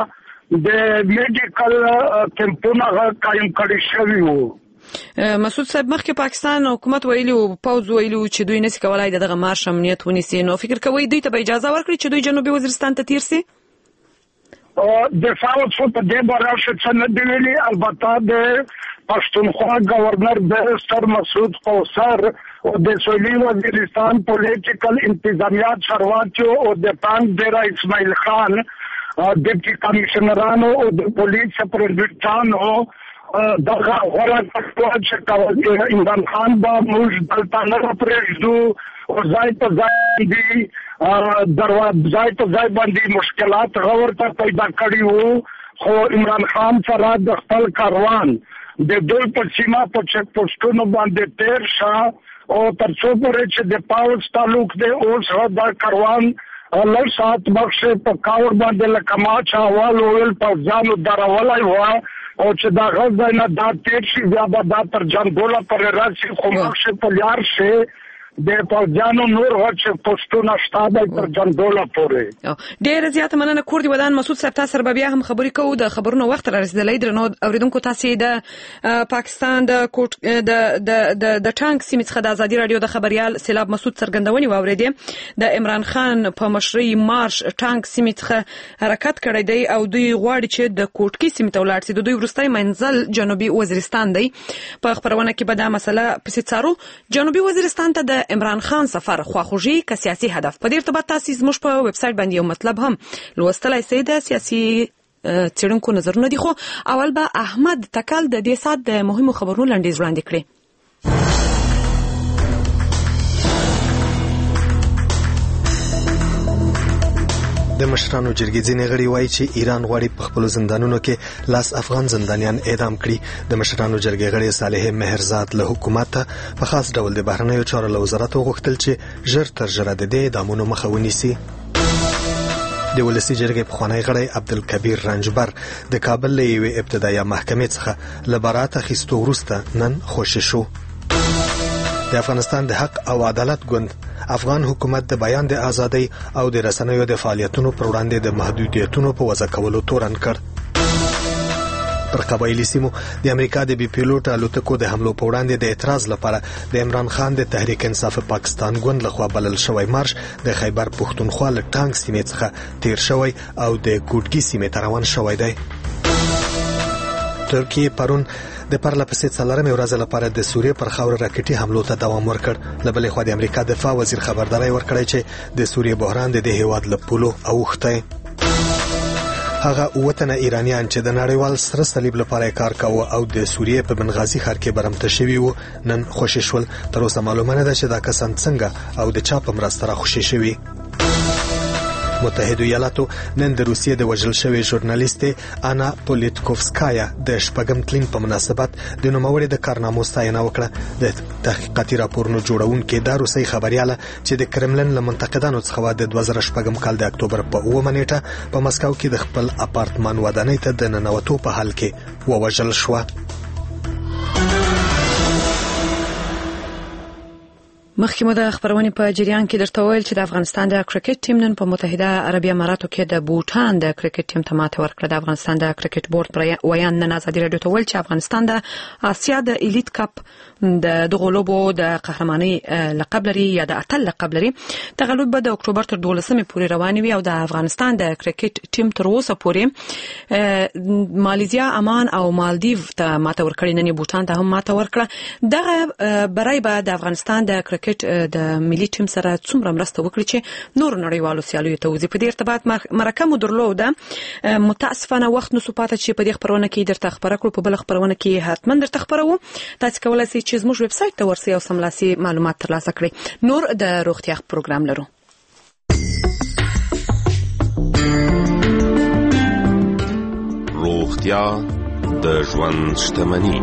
د میډیکل کمپونه قائم کړی شوی وو. مسعود صاحب، مخکې پاکستان حکومت ویلي او پوځ ویلي چې دوی نشي کولای دغه مارش امنیت ونیسي، نو فکر کوي دوی ته به اجازه ورکړي چې دوی جنوبي وزیرستان ته تیر سي؟ د فاوت په دې باره چې نه دی ویلي. البته د پښتونخوا گورنر بیرستر مسعود قوسر او د سویلي وزیرستان پولیټیکل انتظامیات شروعاتو او د پانګ ډیرا اسماعیل خان ډیپټي کمشنرانو او د پولیس سپرنټنډنټانو دغه غوړه چې عمران خان به موږ دلته نه پرېږدو او ځای په ځای دي ځای په ځای باندې مشکلات ورته پیدا کړي وو. خو عمران خان سره د خپل کاروان د دوی په سیمه په چک پوسټونو باندې تیر شه او ترڅو پورې چې د پاوس تعلق دی اوس دا کاروان لږ ساعت بخش په کاور باندې لکه ما چې اول ویل په ځانو درولای و او چې دا غږ نه دا تیر شي بیا به دا تر جنګوله پورې راشي خو بخش په لار شي د پوجانو نور ورچ پښتون شتابه پر جنګوله پورې ډېر زیات مننه کور دی ودان مسعود صاحب تاسو سره بیا هم خبرې کوو د خبرونو وخت را رسیدلی درنو اوریدونکو تاسو د پاکستان د کوټ د د د ټانک سیمې څخه د ازادي رادیو د خبريال سیلاب مسعود څرګندونې واوریدې د عمران خان په مشرۍ مارش ټانک سیمې څخه حرکت کړی دی او دوی غواړي چې د کوټکی سیمې ته ولاړ شي د دوی وروستۍ منزل جنوبي وزیرستان دی په خبرونه کې به دا مسله پسې څارو جنوبي وزیرستان ته د عمران خان سفر خواخوږي که سیاسي هدف په دې ارتباط تاسو زموږ په ویب سټ باندې یو مطلب هم لوستلای شئ د سیاسي څېړونکو نظرونه دي خو اول به احمد تکل د دې سات د مهمو خبرونو لنډیز وړاندې کړي د مشرانو جرګې ځینې غړي وایي چې ایران غواړي په خپل زندانونو کې لاس افغان زندانیان اعدام کړي د مشرانو جرګې غړي صالح مهرزاد له حکومت په خاص ډول د بهرنیو چارو له وزارت غوښتل چې ژر تر ژره د دې اعدامونو مخه ونیسي د ولسی جرګې پخوانی غړی عبدالکبیر رنجبر د کابل له یوې ابتدایي محکمې څخه له برات اخیستو وروسته نن خوشی شو د افغانستان د حق او عدالت ګوند افغان حکومت د بیان د ازادۍ او د رسنیو د فعالیتونو پر وړاندې د محدودیتونو په وضع کولو تورن کړ پر قبایلی سیمو د امریکا د بي پیلوټ الوتکو د حملو په وړاندې د اعتراض لپاره د عمران خان د تحریک انصاف پاکستان ګوند لخوا بلل شوی مارش د خیبر پښتونخوا له ټانک سیمې څخه تیر شوی او د کوټګي سیمې ته روان شوی دی ترکیه پرون د پرله پسې څلورمې ورځې لپاره د سوریې پر خاوره راکټي حملو ته دوام ورکړ له بلې خوا د امریکا دفاع وزیر خبرداری ورکړی چې د سوریې بحران د دې هیواد له پولو اوښتی هغه اووه تنه ایرانیان چې د نړیوال سره صلیب لپاره کار کاوه او د سوریې په بنغازي ښار کې برمته شوي وو نن خوشي شول تر اوسه معلومه نه ده چې دا کسان څنګه او د چا په مرسته راخوشي شوي متحده ایالاتو نن د روسیې د وژل شوی ژورنالیستې انا پولیټکوفسکایا د شپږم تلین په مناسبت د نوموړي د کارنامو ستاینه وکړه د تحقیقاتي راپورونو جوړونکي دا روسي خبرياله چې د کرملن له منتقدانو څخه د دوه زره شپږم کال د اکتوبر په اوومه نیټه په مسکو کې د خپل اپارتمان ودانۍ ته د ننوتو په حال کې ووژل شو مخکې مو د خبرونې په جریان کې درته ویل چې د افغانستان د کرکټ ټیم نن په متحده عربي اماراتو کې د بوټان د کرکټ ټیم ته ماته ورکړه د افغانستان د کرکټ بورډ ویان نن ازادي رادیو ته ویل چې افغانستان د آسیا د الیټ کپ د دغه لوبو د قهرماني لقب لري یا د اتل لقب لري تغلب به د اکتوبر تر دولسمې پورې روان وي او د افغانستان د کرکټ ټیم تر اوسه پورې ماليزیا امان او مالدیو ته ماته ورکړي نن بوټان ته هم ماته ورکړه دغه برای به د افغانستان د کرکټ د ملي ټیم سره څومره مرسته وکړي چې نور نړیوالو سیالیو ته وځي په دې ارتباط مرکه مو درلوده متاسفانه وخت نو سپاته چې په دې خبرونه کې درته خبره کړو په بل خبرونه کې حتما درته خبرو تاسو کولای شئ چې زموږ ویب سټ ته ورسئ او سملاسي معلومات ترلاسه کړئ نور د روغتیا پروګرام لرو روغتیا د ژوند شتمني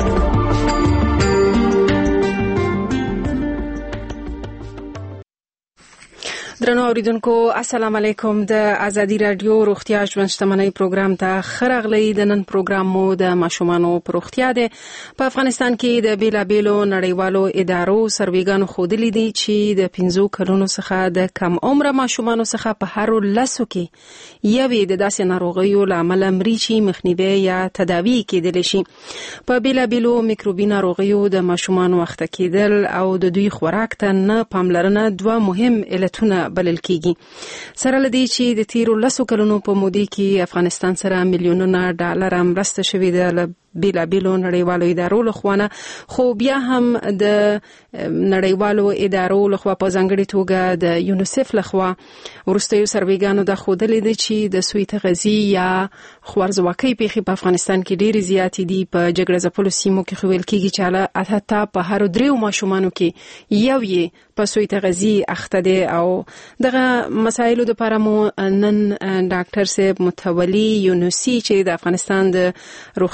درنو اوریدونکو السلام علیکم د ازادي رادیو روغتیا ژوند شتمنۍ پروګرام ته خرغلی د نن پروګرام مو د ماشومانو پروغتیا ده په افغانستان کې د بیلابیلو نړیوالو ادارو سرویګانو خودلی دي چې د پنځو کلونو څخه د کم عمره ماشومانو څخه په هر لسو کې یوې د داسې ناروغیو لامل مريچي مخنیوي یا تداوی کېدل شي په بیلابیلو میکروبي ناروغیو د ماشومانو وخت کېدل او د دوی خوراک ته نه پاملرنه دوه مهم علتونه بلل کیږي سره لدی چې د تیرو لسو کلونو په مودې کې افغانستان سره میلیونونه ډالر مرسته شوې ده بیلا بیلو نړیوالو ادارو لخوا خو بیا هم د نړیوالو ادارو لخوا په ځانګړي توګه د یونیسف لخوا ورستیو سرویګانو د خودلې دي چې د سوی تغذیه یا خوارزواکۍ پیښې په افغانستان کې ډېری زیاتې دي په جګړه ځپلو سیمو کې خویل کیږي چې حتی په هر دریو ماشومانو کې یو یې په سوی تغذیه اخته دي او دغه مسایلو لپاره مو نن ډاکټر صاحب متولي یونسي چې د افغانستان د روغتیا په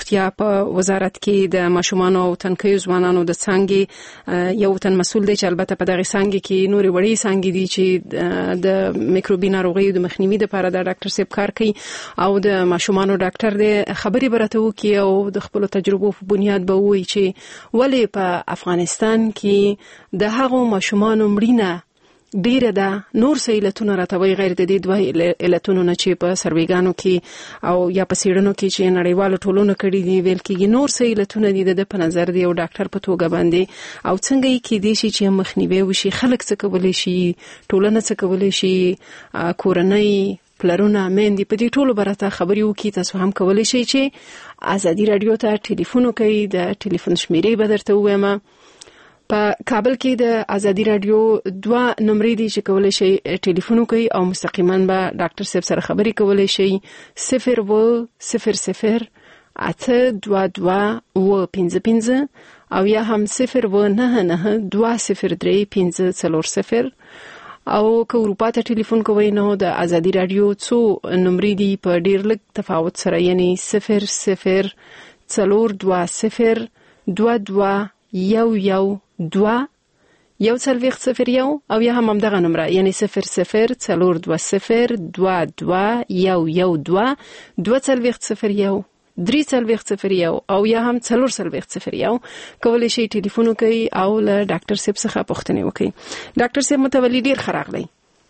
په وزارت کې د ماشومانو او تنکیو ځوانانو د څنګه یو تن مسول دی چې البته په دغه څنګه کې نورې وړي څنګه دي چې د میکروبي ناروغیو د مخنیوي لپاره د ډاکټر صاحب کار کوي او د ماشومانو ډاکټر دی خبري برته وکي او د خپل تجربو په بنیاد به وایي چې ولې په افغانستان کې د هغو ماشومانو مړینه ډیره ده نور څه علتونه راته غیر د دې دوه علتونو نه چې په سرویګانو کې او یا په سیړنو کې چې نړیوالو ټولونو کړي دي ویل کېږي نور څه علتونه دي د په نظر دی او ډاکټر په توګه باندې او څنګه یې کې دي چې مخنیوي وشي خلک څه کولی شي ټولنه څه کولی شي کورنۍ پلرونه مېندې په دې ټولو برته خبري وکي تاسو هم کولی شئ چې ازادي رادیو ته ټلیفون وکړئ د ټلیفون شمیرې به درته ووایم په کابل کې د ازادي رادیو دوه نمبرې دي چې کولای شي ټلیفون وکړي او مستقیما به ډاکټر صاحب سره خبرې کولای شي صفر و صفر صفر اته دوه دوه و پنځه پنځه او یا هم صفر و نه نه دوه صفر درې پنځه څلور صفر او که اروپا ته ټلیفون کوئ نو د ازادي رادیو څو نمبرې دي په ډیر لږ تفاوت سره یعنی صفر صفر څلور دوه صفر دوه دوه یو یو دوه یو څلوېښت صفر یو او یا هم همدغه نمبر یعنی صفر صفر څلور دوه صفر دوه دوه یو یو دوه دوه څلوېښت صفر یو درې څلوېښت صفر یو او یا هم څلور څلوېښت صفر یو کولی شئ ټلیفون وکړئ او له ډاکټر صاحب څخه پوښتنې وکړئ ډاکټر صاحب متولي ډیر ښه راغلی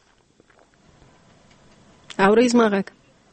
اورئ زما غږ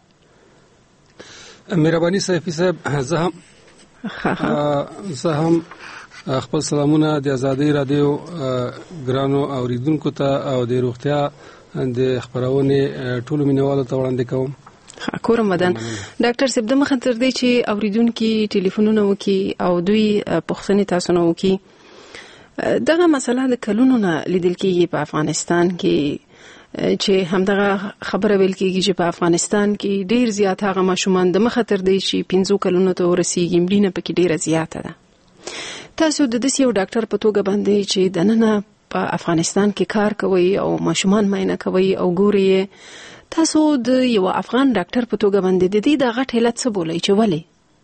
مهرباني صاحب صاحب زه هم زه هم خپل سلامونه د ازادي رادیو ګرانو اوریدونکو ته او د روغتیا د خبرونه ټولو مینوالو ته وړاندې کوم کورم ودان ډاکټر صاحب د مخه تر دې چې اوریدونکو ټلیفونونه وکي او دوی پوښتنې تاسو نه وکي دغه مسله د کلونو نه لیدل کېږي په افغانستان کې چې همدغه خبره ویل کېږي چې په افغانستان کې ډیر زیات هغه ماشومان د مخه تر دې چې پنځو کلونو ته ورسیږي مړینه پکې ډیره زیاته ده تاسو د دې یو ډاکټر په توګه باندې چې د نن په افغانستان کې کار کوي او ماشومان معاینه کوي او ګوري تاسو د یو افغان ډاکټر په توګه باندې د دې د غټ علت څه بولئ چې ولې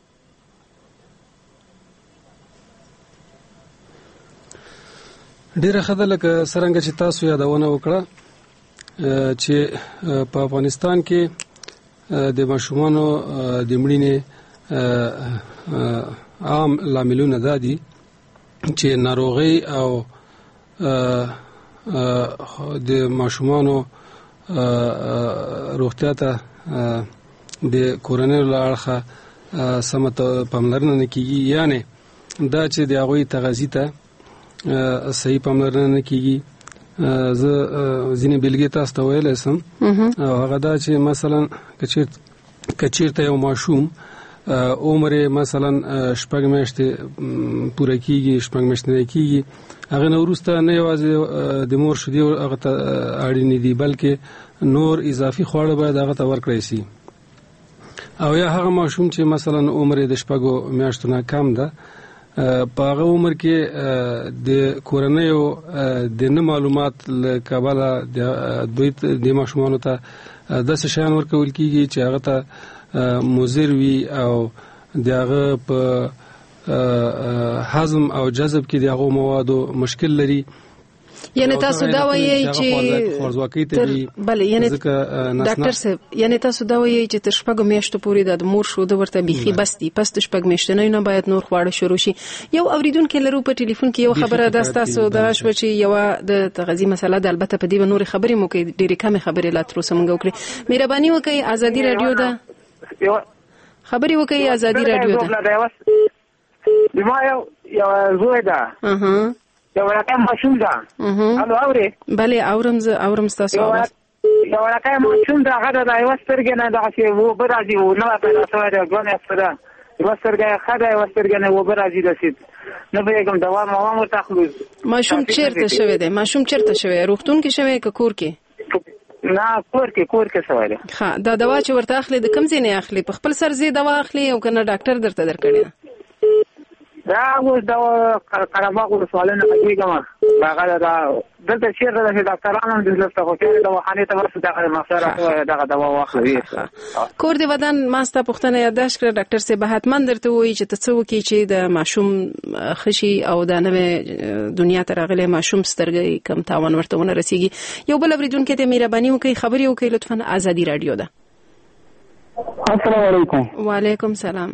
ډیره ښه ده لکه څرنګه چې تاسو یادونه وکړه چې په افغانستان کې د ماشومانو د مړینې عام لاملونه دا دي چې ناروغي او د ماشومانو روغتیا ته د کورنۍ له اړخه سمه پاملرنه نه کیږي یعنی دا چې د هغوی تغذیه ته صحیح پاملرنه نه کیږي زه ځینې بیلګې تاسو ته ویلی سم او هغه دا چې مثلا که چېرته یو ماشوم عمر مثلا شپږ میاشتې پوره کیږي شپږ میاشتې نه کیږي هغه نو وروسته نه یوازې د مور شیدې هغه ته اړینې دي بلکې نور اضافي خواړه باید هغه ته ورکړی سي او یا هغه ماشوم چې مثلا عمر د شپږو میاشتو نه کم ده په هغه عمر کې د کورنیو د نه معلومات له کبله دوی د ماشومانو ته داسې شیان ورکول کیږي چې هغه ته مضر وي او دغه په هضم او جذب کې دغه موادو مشکل لري یعنی تاسو دا وایي چې بله یعنی ډاکټر صاحب یعنی تاسو دا وایي چې تر شپږو میاشتو پورې د مور شو د ورته بيخي بس دي پس د شپږ میاشتو نه باید نور خواړه شروع شي یو اوریدونکو لرو په ټلیفون کې یو خبره ده تاسو دا شو چې یو د تغذیه مسله د البته په دې نور خبرې مو کې ډېری کم خبرې لا تر اوسه مونږ وکړي مهرباني وکړئ ازادي رادیو ده خبري وکي ازادي رادیو ده ما یو یو زوی ده اها یو راکم ماشوم ده الو اوري بله اورم ز اورم تاسو یو راکم ماشوم ده هغه د ایوسترګ نه دغه چې وو برازي وو نو په تاسو راځي غوڼه سره ایوسترګ خدای ایوسترګ نه وو برازي دسید نو به کوم دوا مو مو تخلوز ماشوم چیرته شوی دی ماشوم چیرته شوی روغتون کې شوی ک کور کې نه کور کې کور کې سوال ها دا دوا چې ورته اخلي د کم ځای نه اخلي په خپل سر زی دوا اخلي او کنه ډاکټر درته درکړي دا اوس دا قرباغ سوالونه کوي کوم هغه دا دلته چیرته د ډاکټرانو د لسته خو چې د وحانه ته ورسې دغه مسره دغه دوا واخلي. کور دی ودان ماسته پښتنه یاداش کړ ډاکټر صاحب حتمن درته وایي چې ته څه وکړي چې د ماشوم خشي او د نوې دنیا ته راغلي ماشوم سترګې کم تاوان ورته ونه رسیږي. یو بل اوریدونکو ته مهرباني وکړئ خبري وکړئ لطفا. ازادي رادیو ده. السلام علیکم. وعلیکم سلام.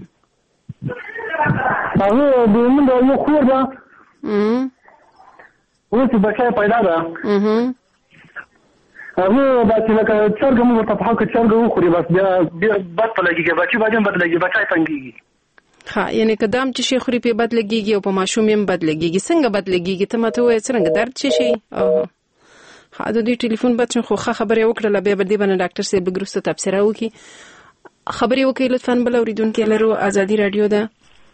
هغه د موږ یو خور ده ام اوس بچای پیدا ده ام هغه د چې لکه څنګه موږ ته په حق څنګه وخوري بس بیا بیا بد په لګیږي بچي باندې بد لګي بچای تنګيږي. ها یعنی قدم چې شي خوري په بد لګيږي او په ماشوم هم بد لګيږي. څنګه بد لګيږي ته ماته وای څنګه درد شي شي او ها د دې ټلیفون بچ خو خبره وکړه بیا بده باندې ډاکټر صاحب ګروسته تبصره وکي. خبري وکړئ لطفا بل اوریدونکو لرو. ازادي رادیو ده.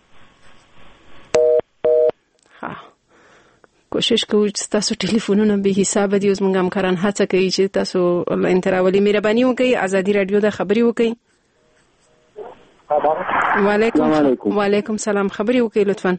ها کوشش کوو چې تاسو ټلیفونونه به حساب دي. اوس موږ هم کاران هڅه کوي چې تاسو آنلاین تراولي. مهرباني وکړئ. ازادي رادیو ده. خبري وکړئ. وعلیکم وعلیکم سلام. خبري وکړئ لطفا.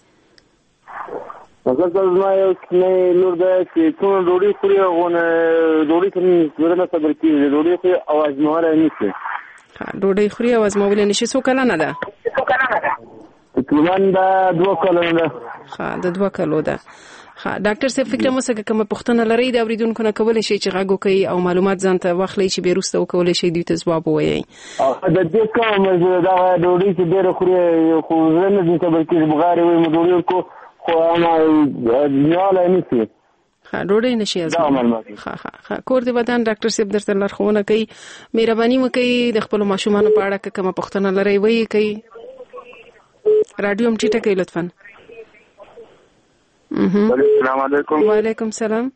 اگر زما یو نه لور ده چې ټول ډوډۍ خوري او ډوډۍ څنګه ورنه صبر کوي ډوډۍ خو اواز مهاره نشي. ډوډۍ خوري اواز مول نشي. څو کله نه ده؟ تقریبا د دوه کلو ده. ها د دوه کلو ده. ها ډاکټر صاحب فکر مو څنګه کوم پښتنه لري د اوریدونکو نه کولای شي چې غاګو کوي او معلومات ځان ته واخلي چې بیرسته وکولای شي دوی ته ځواب وایي. د دې کوم دا ډوډۍ چې ډېر خوري خو زنه د صبر کې بغاري وي مډوډۍ کو خو انا نیاله نشي. ها ډوډۍ نشي ازمه. ها ها کور دی ودان ډاکټر صاحب درته لارښوونه کوي. مهرباني وکړئ د خپل ماشومانو په اړه کومه پښتنه لري وایي کوي. رادیو هم ټیټه کوي لطفا. السلام علیکم. وعلیکم سلام.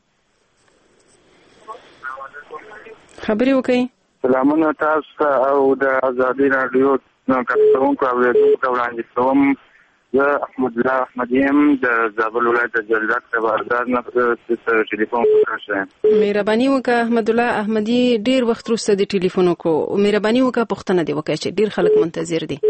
خبري وکړئ. سلامونه تاسو او د ازادي رادیو نو کارکونکو او د وړاندې کوم. زه احمد الله احمدیم د زابل ولایت د جلدک تباردار نه ټلیفون کوم. مهرباني وکړه احمد الله احمدی ډیر وخت وروسته د ټلیفون کو. مهرباني وکړه پښتنه دی وکړه چې ډیر خلک منتظر دي.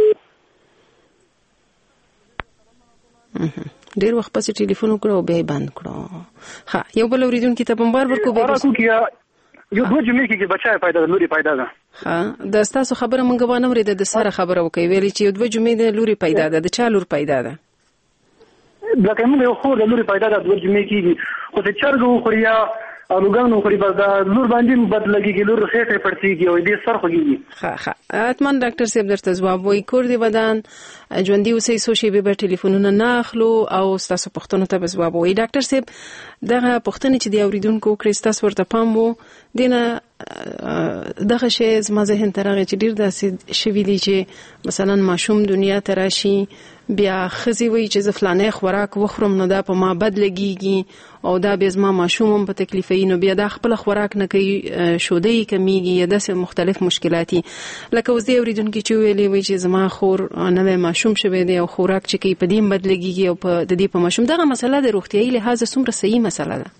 ډیر وخت پس ټلیفون وکړو او بیا بند کړو. ها یو بل اوریدونکو ته بمبار ورکو به یو دوه جمعې کې بچای پیدا ده لوري پیدا ده. ها د تاسو خبره مونږ باندې ورید د سره خبره وکي ویلي چې یو دوه جمعې د لوري پیدا ده. د چا لور پیدا ده؟ دا کوم یو خور د لوري پیدا ده دوه جمعې کې خو د چرګو خوریا او لوګانو خوري بس دا لور باندې بد لګيږي لور خېټه پړتيږي او دې سر خوږي. ها ها اتمن ډاکټر صاحب درته ځواب وایي. کور دی ودان ژوندۍ اوسې سو شی به ټلیفونونه نه اخلو او تاسو پښتنو ته ځواب وایي. ډاکټر صاحب دغه پښتنې چې دی اوریدونکو کریستاس ورته پام وو دینه دغه شی زما ذهن ته راغی چې ډیر داسې شوي دي چې مثلا ماشوم دنیا ته راشي بیا خزي وایي چې زفلانه خوراک وخورم نو دا په ما بد لګيږي او دا به زما ماشوم هم په تکلیفي نو بیا د خپل خوراک نه کوي شودې کمیږي یا داسې مختلف مشکلاتي لکه اوس دی اوریدونکو چې ویلي وي چې زما خور نوې ماشوم شوی دی او خوراک چې کوي په دې بد لګيږي او په د دې په ماشوم دغه مسله د روغتيایي لحاظ څومره صحیح مسله ده؟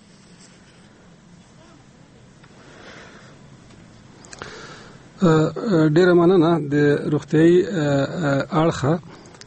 ډیره مننه د روغتيایي اړخه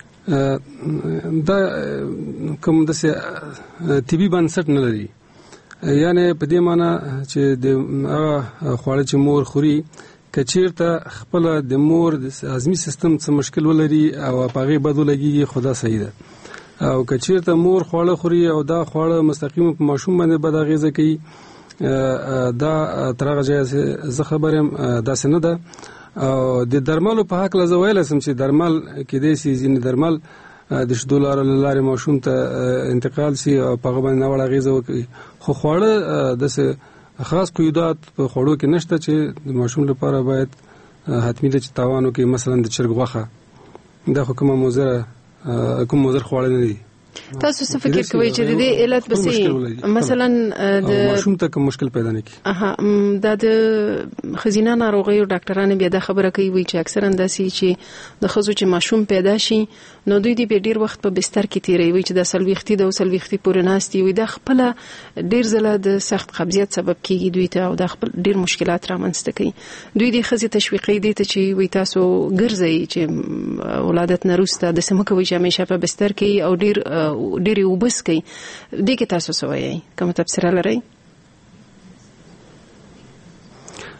دا کوم د طبي بنسټ نه لري. یعنی په دې معنی چې د هغه خواړه چې مور خوري کچیرته خپل د مور د هضمي سیستم څخه مشکل ولري او پاغي بدو لګي خدا صحیح ده او کچیرته مور خواړه خوري او دا خواړه مستقیم په ماشوم باندې بد اغیزه کوي دا ترغه ځای زه خبرم دا سن ده او د درملو په حق لزه ویل سم چې درمل کې د سي ځین درمل د شدو لار لارې ماشوم ته انتقال سي او په غوښنه نه وړه غیزه وکړي خو خواړه د خاص قیودات په خوړو کې نشته چې د ماشوم لپاره باید حتمی د تاوانو کې مثلا د چرګ غوښه دا حکومت موزه کوم موزر خواړه نه دي. تاسو څه فکر کوئ چې د دې علت بسې مثلا د ماشوم ته کوم مشکل پیدا نه کی؟ اها دا د خزینه ناروغي او ډاکټرانو بیا د خبره کوي وي چې اکثرا داسي چې د خزو چې ماشوم پیدا شي نو دوی دې ډیر وخت په بستر کې تیروي وي چې د سلويختي د سلويختي پورې ناستي وي د خپل ډیر زله د سخت قبضیت سبب کیږي دوی ته او د خپل ډیر مشکلات رامنځته کوي. دوی دې خزي تشویقي دي ته چې وي تاسو ګرځي چې ولادت نه روسته د سمکه وي چې همیشه په بستر کې او ډیر ډېری وبس کوي. دې کې تاسو سوایي کوم تفسیر لرئ؟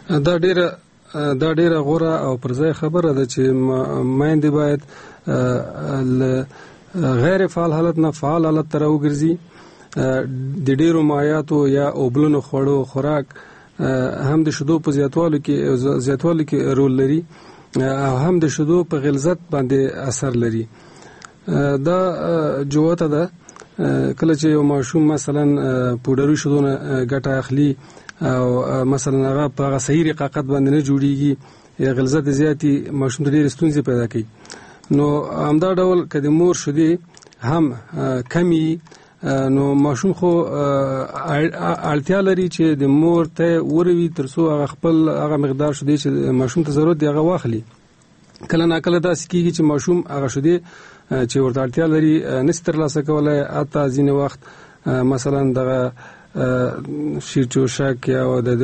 دا ډیره دا ډیره غوره او پرځای خبره ده چې مایندې باید غیر فعال حالت نه فعال حالت ته راوګرځي. د ډیرو مایعاتو یا اوبلنو خوړو خوراک هم د شیدو په زیاتوالي کې زیاتوالي کې رول لري او هم د شیدو په غلظت باندې اثر لري. دا جوته ده کله چې یو ماشوم مثلا پودري شیدو نه ګټه اخلي او مثلا هغه په هغه صحیح رقاقت باندې نه جوړیږي یا غلظت زیاتی ماشوم ته ډېر ستونزې پیدا کوي. نو همدا ډول کله مور شیدې هم کمی نو ماشوم خو اړتیا لري چې د مور ته وروي ترڅو هغه خپل هغه مقدار شیدې چې ماشوم ته ضرورت دی هغه واخلي. کله نا کله داسې کیږي چې ماشوم هغه شیدې چې ورته اړتیا لري نشي ترلاسه کولای. اته ځینې وخت مثلا دغه شیرچوشک یا د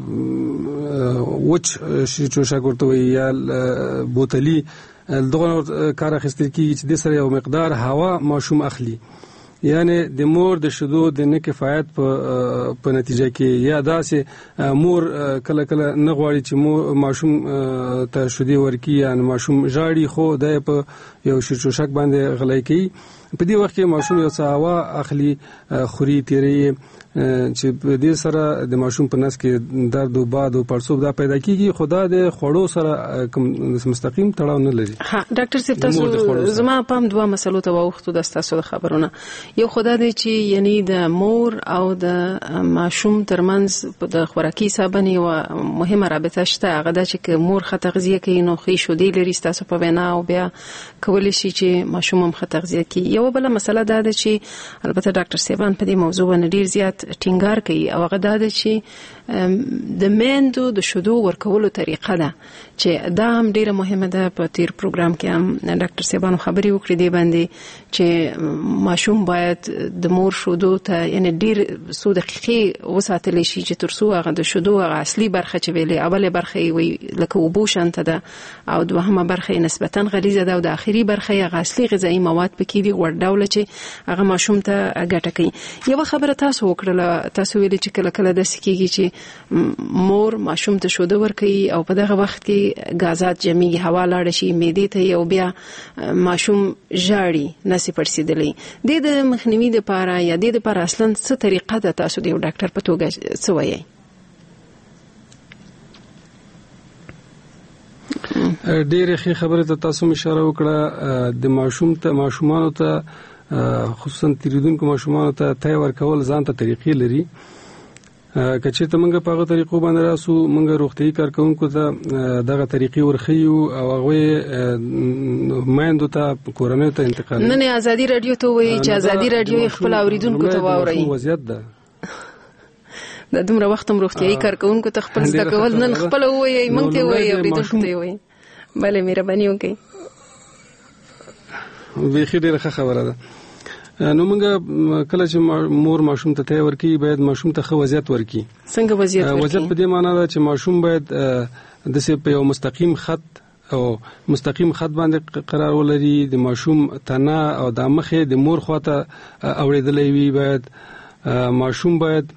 وچ شیرچوشک ورته وي یا بوتلي دغه کار اخیستل کیږي چې د سره یو مقدار هوا ماشوم اخلي. یعنی د مور د شیدو د نه کفایت په په نتیجه کې یا داسې مور کله کله نه غواړي چې ماشوم ته شیدې ورکړي یا ماشوم ژاړي خو د په یو شیرچوشک باندې غلی کوي. په دې وخت کې ماشوم یو څه هوا اخلي خوري تیری چې په دې سره د ماشوم په نس کې درد او باد او پړسوب دا پیدا کیږي. خدا د خوړو سره مستقیم تړاو نه لري. ها ډاکټر صاحب تاسو زما په هم دوه مسلو ته وختو د تاسو خبرونه یو خدا دی چې یعنی د مور او د ماشوم ترمنځ د خوراکي سابنې او مهمه رابطه شته. هغه د چې مور خطر تغذیه کوي نو خې شو دی لري تاسو په وینا او بیا کولی شي چې ماشوم هم خطر تغذیه کوي. یو بل مسله دا ده چې البته ډاکټر صاحبان په دې موضوع باندې ډیر زیات ټینګار کوي او هغه دا ده چې د میندو د شیدو ورکولو طریقه ده چې دا هم ډیره مهمه ده. په تیر پروګرام کې هم ډاکټر صاحبانو خبري وکړې دی باندې چې ماشوم باید د مور شیدو ته یعنی ډیر څو دقیقې وساتل شي چې ترڅو هغه د شیدو هغه اصلي برخه چې ویلې اوله برخه وي لکه اوبو شانته ده او دوهمه برخه نسبتا غلیظه ده او د اخري برخه هغه اصلي غذایی مواد پکې دي ور ډول چې هغه ماشوم ته ګټه کوي. یو خبره تاسو وکړه تاسو ویلي چې کله کله د سکیږي چې مور ماشوم ته شیدو ورکوي او په دغه وخت کې غازات جمعي هوا لاړ شي معدې ته یو بیا ماشوم ژاړي نسی پړسیدلی. د د مخنیوي لپاره یا د لپاره اصلا څه طریقه ده تاسو د یو ډاکټر په توګه څه وایي؟ ډېرې ښې خبرې ته تاسو اشاره وکړه. د ماشوم ته ماشومانو ته خصوصا تیریدونکو ماشومانو ته تی ورکول ځان ته طریقې لري. که چېرته موږ په هغه طریقو باندې راسو موږ روغتیایي کارکوونکو ته دغه طریقې ورښیو او هغوی میندو ته کورنیو ته انتقال. نن ازادي راډیو ته وایي چې ازادي راډیو خپل اوریدونکو ته واوري. وضعیت ده د دومره وخت هم روغتیایي کارکوونکو ته خپل زده کول نن خپل وایي موږ ته وایي اوریدونکو ته وایي. بله مهرباني وکړئ. بیخي ډېره ښه خبره ده. نو موږ کله چې مور ماشوم ته تی ورکوي باید ماشوم ته ښه وضعیت ورکړي. څنګه وضعیت ورکړي؟ وضعیت په دې معنا ده چې ماشوم باید داسې په یو مستقیم خط او مستقیم خط باندې قرار ولري. د ماشوم تنه او د مخې د مور خواته اوریدلې وي. باید ماشوم باید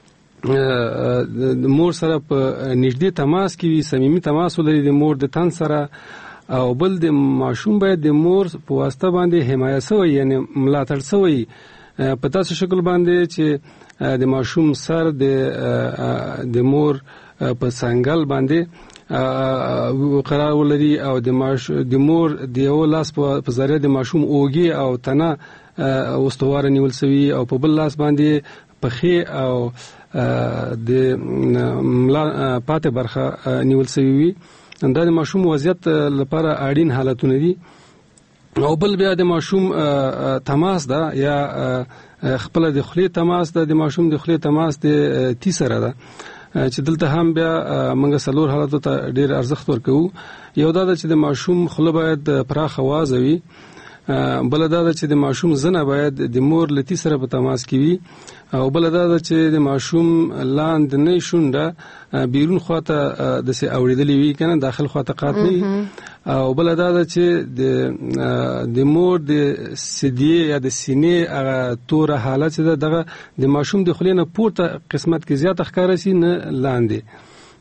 د مور سره په نږدې تماس کې وي، صمیمي تماس ولري د مور د تن سره. او بل د ماشوم باید د مور په واسطه باندې حمایت شوی یعنی ملاتړ شوی په تاسو شکل باندې چې د ماشوم سر د د مور په څنګل باندې قرار ولري او د ماش د مور د یو لاس په ذریعه د ماشوم اوږې او تنه واستواره نیول شوی او په بل لاس باندې پخې او د پاتې برخه نیول شوی وي. دا د ماشوم وضعیت لپاره اړین حالتونه دي. او بل بیا د ماشوم تماس ده یا خپل د خلی تماس ده. د ماشوم د خلی تماس د تی سره ده چې دلته هم بیا موږ څلور حالاتو ته ډیر ارزښت ورکوو. یو دا ده چې د ماشوم خوله باید پراخه आवाज وي. بل دا ده چې د ماشوم زنه باید د مور لتی سره په تماس کې وي. او بل دا ده چې د ماشوم لاندې نه شونډه بیرون خواته د سي اوریدلې وي کنه داخل خواته قات نه. او بل دا ده چې د د مور د سدي یا د سینې هغه تور حالت ده دغه د ماشوم د خلینو پورته قسمت کې زیات ښکار شي نه لاندې.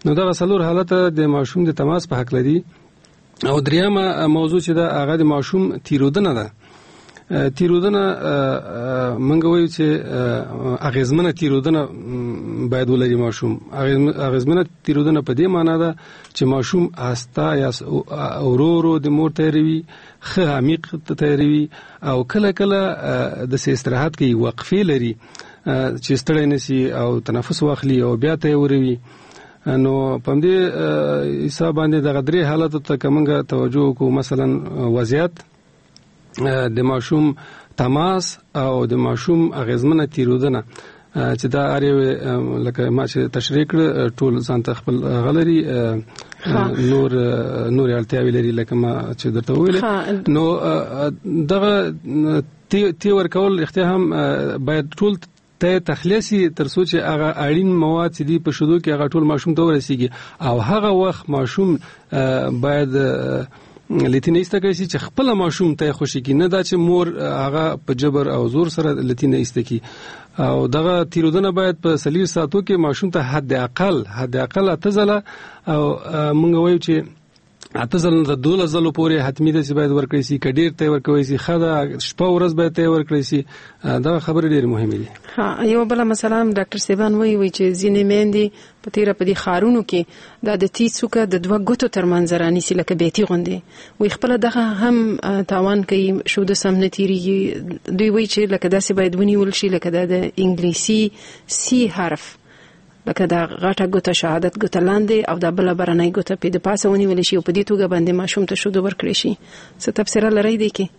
نو دا څلور حالت د ماشوم د تماس په حق لري. او دریمه موضوع چې دا هغه د ماشوم تیرودنه ده. تیرودنه منګه وایو چې اغیزمنه تیرودنه باید ولري ماشوم. اغیزمنه تیرودنه په دې معنی ده چې ماشوم آستا یا اورورو د مور تیروي، خه عمیق تیروي، او کله کله د استراحت کې وقفه لري چې ستړی نشي او تنفس واخلي او بیا تیروي. نو په دې حساب باندې د غدري حالت ته کومه توجه کو، مثلا وضعیت د ماشوم تماس او د ماشوم اغیزمنه تیرودنه چې دا اړیو لکه ما چې تشریح کړ ټول ځان ته خپل غلري نور نور اړتیاوي لري لکه ما چې درته ویل. نو دغه تی ورکول اختیار هم باید ټول ته تخلیصي تر څو چې هغه اړین مواد چې دی په شودو کې هغه ټول ماشوم ته ورسیږي، او هغه وخت ماشوم باید لتینه ایستګي چې خپل ماشوم ته خوشي کی، نه دا چې مور هغه په جبر او زور سره لتینه ایستګي. او دغه تیرودنه باید په سلیر ساتو کې ماشوم ته حد اقل حد اقل اتزله او مونږ وایو چې اتزله د دوله زلو پورې حتمی ده چې باید ورکړي شي، کډیر ته ورکوي شي، خدا شپه ورځ باید ته ورکړي شي. دا خبره ډیره مهمه دي. ها یو بل مثلا ډاکټر سیبان وایي وی چې ځینې میندې په تیر په دې خارونو کې د د تیڅوکه د دوه ګوتو ترمنځ رانی سي لکه بیتي غوندي وي خپل دغه هم تاوان کوي شو د سمنه تیریږي. دوی وایي چې لکه داسې باید ونیول شي لکه د انګلیسي سی حرف لکه دا غټه ګوته شهادت ګوته لاندې او دا بل برنۍ ګوته په د پاسه ونیول شي او په دې توګه باندې ماشوم ته شو د ورکړي شي. څه تفسیر لري دی کې؟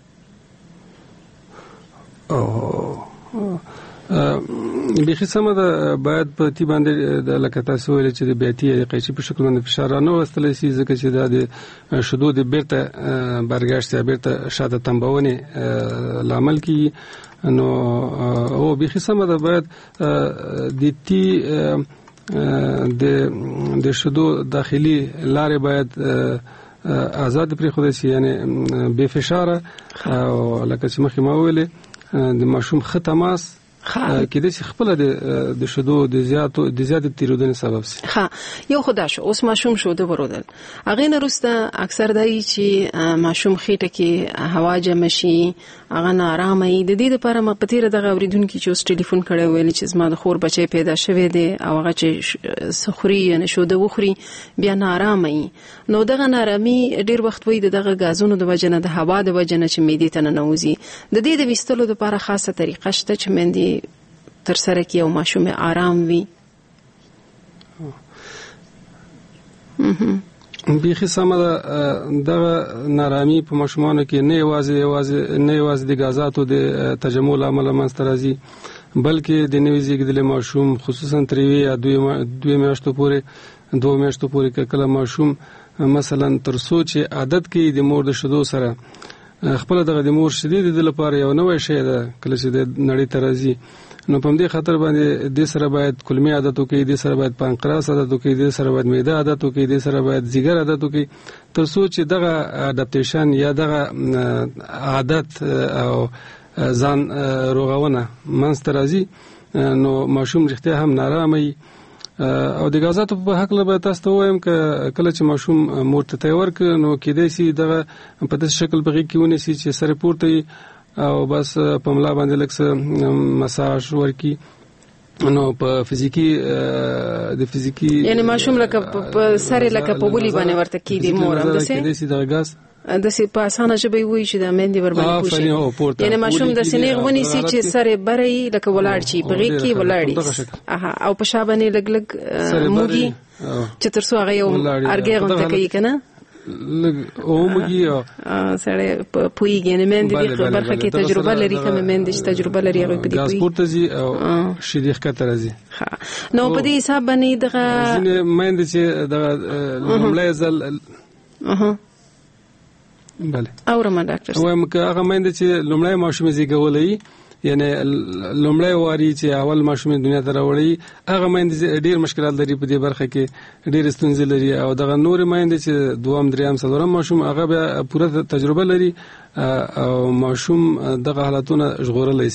او به خصمه ده باید په تی باندې د لکه تاسو ویل چې د بیاتي قیچي په شکل باندې فشار نه وستل شي ځکه چې د شدو د بیرته برګشت یا بیرته شاده تنبونه لامل کی. نو او به خصمه ده باید د تی د د شدو داخلي لارې باید آزاد پرې خو دې یعنی بے فشار او لکه چې مخې ما ویلې د ماشوم ختماس کېدې چې خپل د شدو د زیاتو د زیات تیرودنې سبب شي. ها یو خدا شو اوس ماشوم شو د ورودل اغه نه رسته اکثر دای چې ماشوم خېټه کې هوا جمع شي اغه نه آرامي. د دې لپاره ما پتیره د غوریدونکو چې اوس ټلیفون کړي ویل چې زما د خور بچي پیدا شوه دی او هغه چې سخري نه شو د وخري بیا نه آرامي. نو دغه نارامي ډیر وخت وي دغه غازونو د وجنه د هوا د وجنه چې میدې ته نه نوځي. د دې د وستلو لپاره خاصه طریقه شته چې مندي تر سره کې او ماشوم آرام وي. به خصمه د نارامي په ماشومانو کې نه یوازې یوازې نه یوازې د غازاتو د تجمل عمل منسترازي بلکې د نوې زیږیدل ماشوم خصوصا تریوي یا دوی دوی میاشتو پورې دوه میاشتو پورې کله ماشوم مثلا تر سوچ عادت کې د مور د شدو سره خپل دغه د مور شدید د لپاره یو نوې شی ده کله چې د نړۍ ترازی. نو په دې خاطر باندې د سره باید کلمي عادت وکړي، د سره باید پانکراس عادت وکړي، د سره باید معده عادت وکړي، د سره باید ځیګر عادت وکړي تر څو چې دغه اډاپټیشن یا دغه عادت او ځان روغونه منځته راځي. نو ماشوم رښتیا هم نارامي. او د غازاتو په حق له تاسو وایم ک کله چې ماشوم مور ته تیار ک نو کېدای شي دغه په داسې شکل بغي کېونه سي چې سره پورته او بس په ملا باندې لکه مساج ورکی. نو په فزیکی د فزیکی یعنی ماشوم لکه په سره لکه په بولی باندې ورته کېدی مور هم دسه کېدای شي دغه غاز د سي په اسانه ژبه وي چې د مندي ور باندې پوښي. یعنی ماشوم د سینې غونی سي چې سره بری لکه ولاړ شي بغي کې ولاړی اها او په شابهنه لګ لګ موږي چې تر څو هغه یو ارګه غونته کوي کنه لګ اومږي ا سره پویږي نه مند دي برخه کې تجربه لري کوم مند چې تجربه لري هغه په دې پوی ګاسپورتزي او شریخ کترزي. ها نو په دې حساب باندې دغه مند چې دغه لمړی ځل اها بله اورم ډاکټر وایم که هغه مند چې لمړی ماشوم زیږولې یعنی لمړی واري چې اول ماشوم دنیا ته راوړي هغه مند ډیر مشکلات لري په دې برخه کې ډیر ستونزې لري او دغه نور مند چې دوام دریم څلورم ماشوم هغه به پوره تجربه لري او ماشوم دغه حالتونه ژغورلای شي.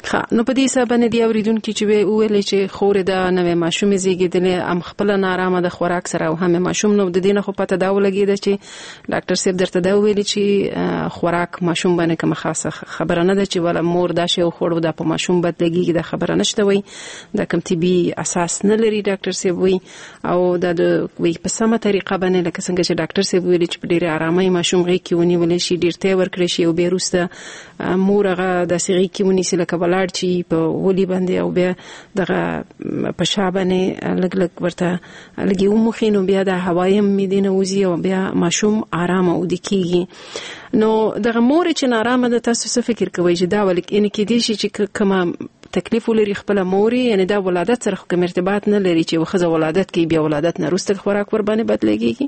ښه نو په دې حساب باندې دی اوریدونکو چې ویل چې خور د نوې ماشومې زیږیدلې ام خپل نارامه د خوراک سره او هم ماشوم نو د دې نه خو پته دا ولګیده چې ډاکټر صاحب درته دا ویل چې خوراک ماشوم باندې کوم خاصه خبره نه ده چې ولا مور دا شی خوړو د په ماشوم بدلېږي د خبره نشته وي دا کوم طبي اساس نه لري ډاکټر صاحب وي او د وی په سمه طریقه باندې لکه څنګه چې ډاکټر صاحب ویل چې په ډېر آرامۍ ماشوم غي کې ونیول شي ډېر ته ورکړي شي او بیروسته مور هغه د سیغي کې ونیسي لکه بلاړ چې په ولي باندې او بیا دغه په شابهنه لګ لګ ورته لګي ومخینو بیا د هوایم میدینه وزي او بیا ماشوم آرام او د کیږي نو دغه مور چې نارامه ده تاسو څه فکر کوئ چې دا ولک ان کې دي چې کوم تکلیف ولري خپل موري یعنی دا ولادت سره کوم ارتباط نه لري چې وخزه ولادت کې بیا ولادت نه وروسته خوراک ور باندې بدلېږي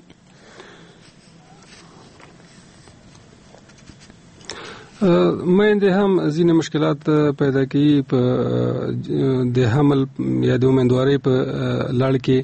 مېندې هم ځینې مشکلات پیدا کوي په د حمل یا د امیندوارۍ په لړ کې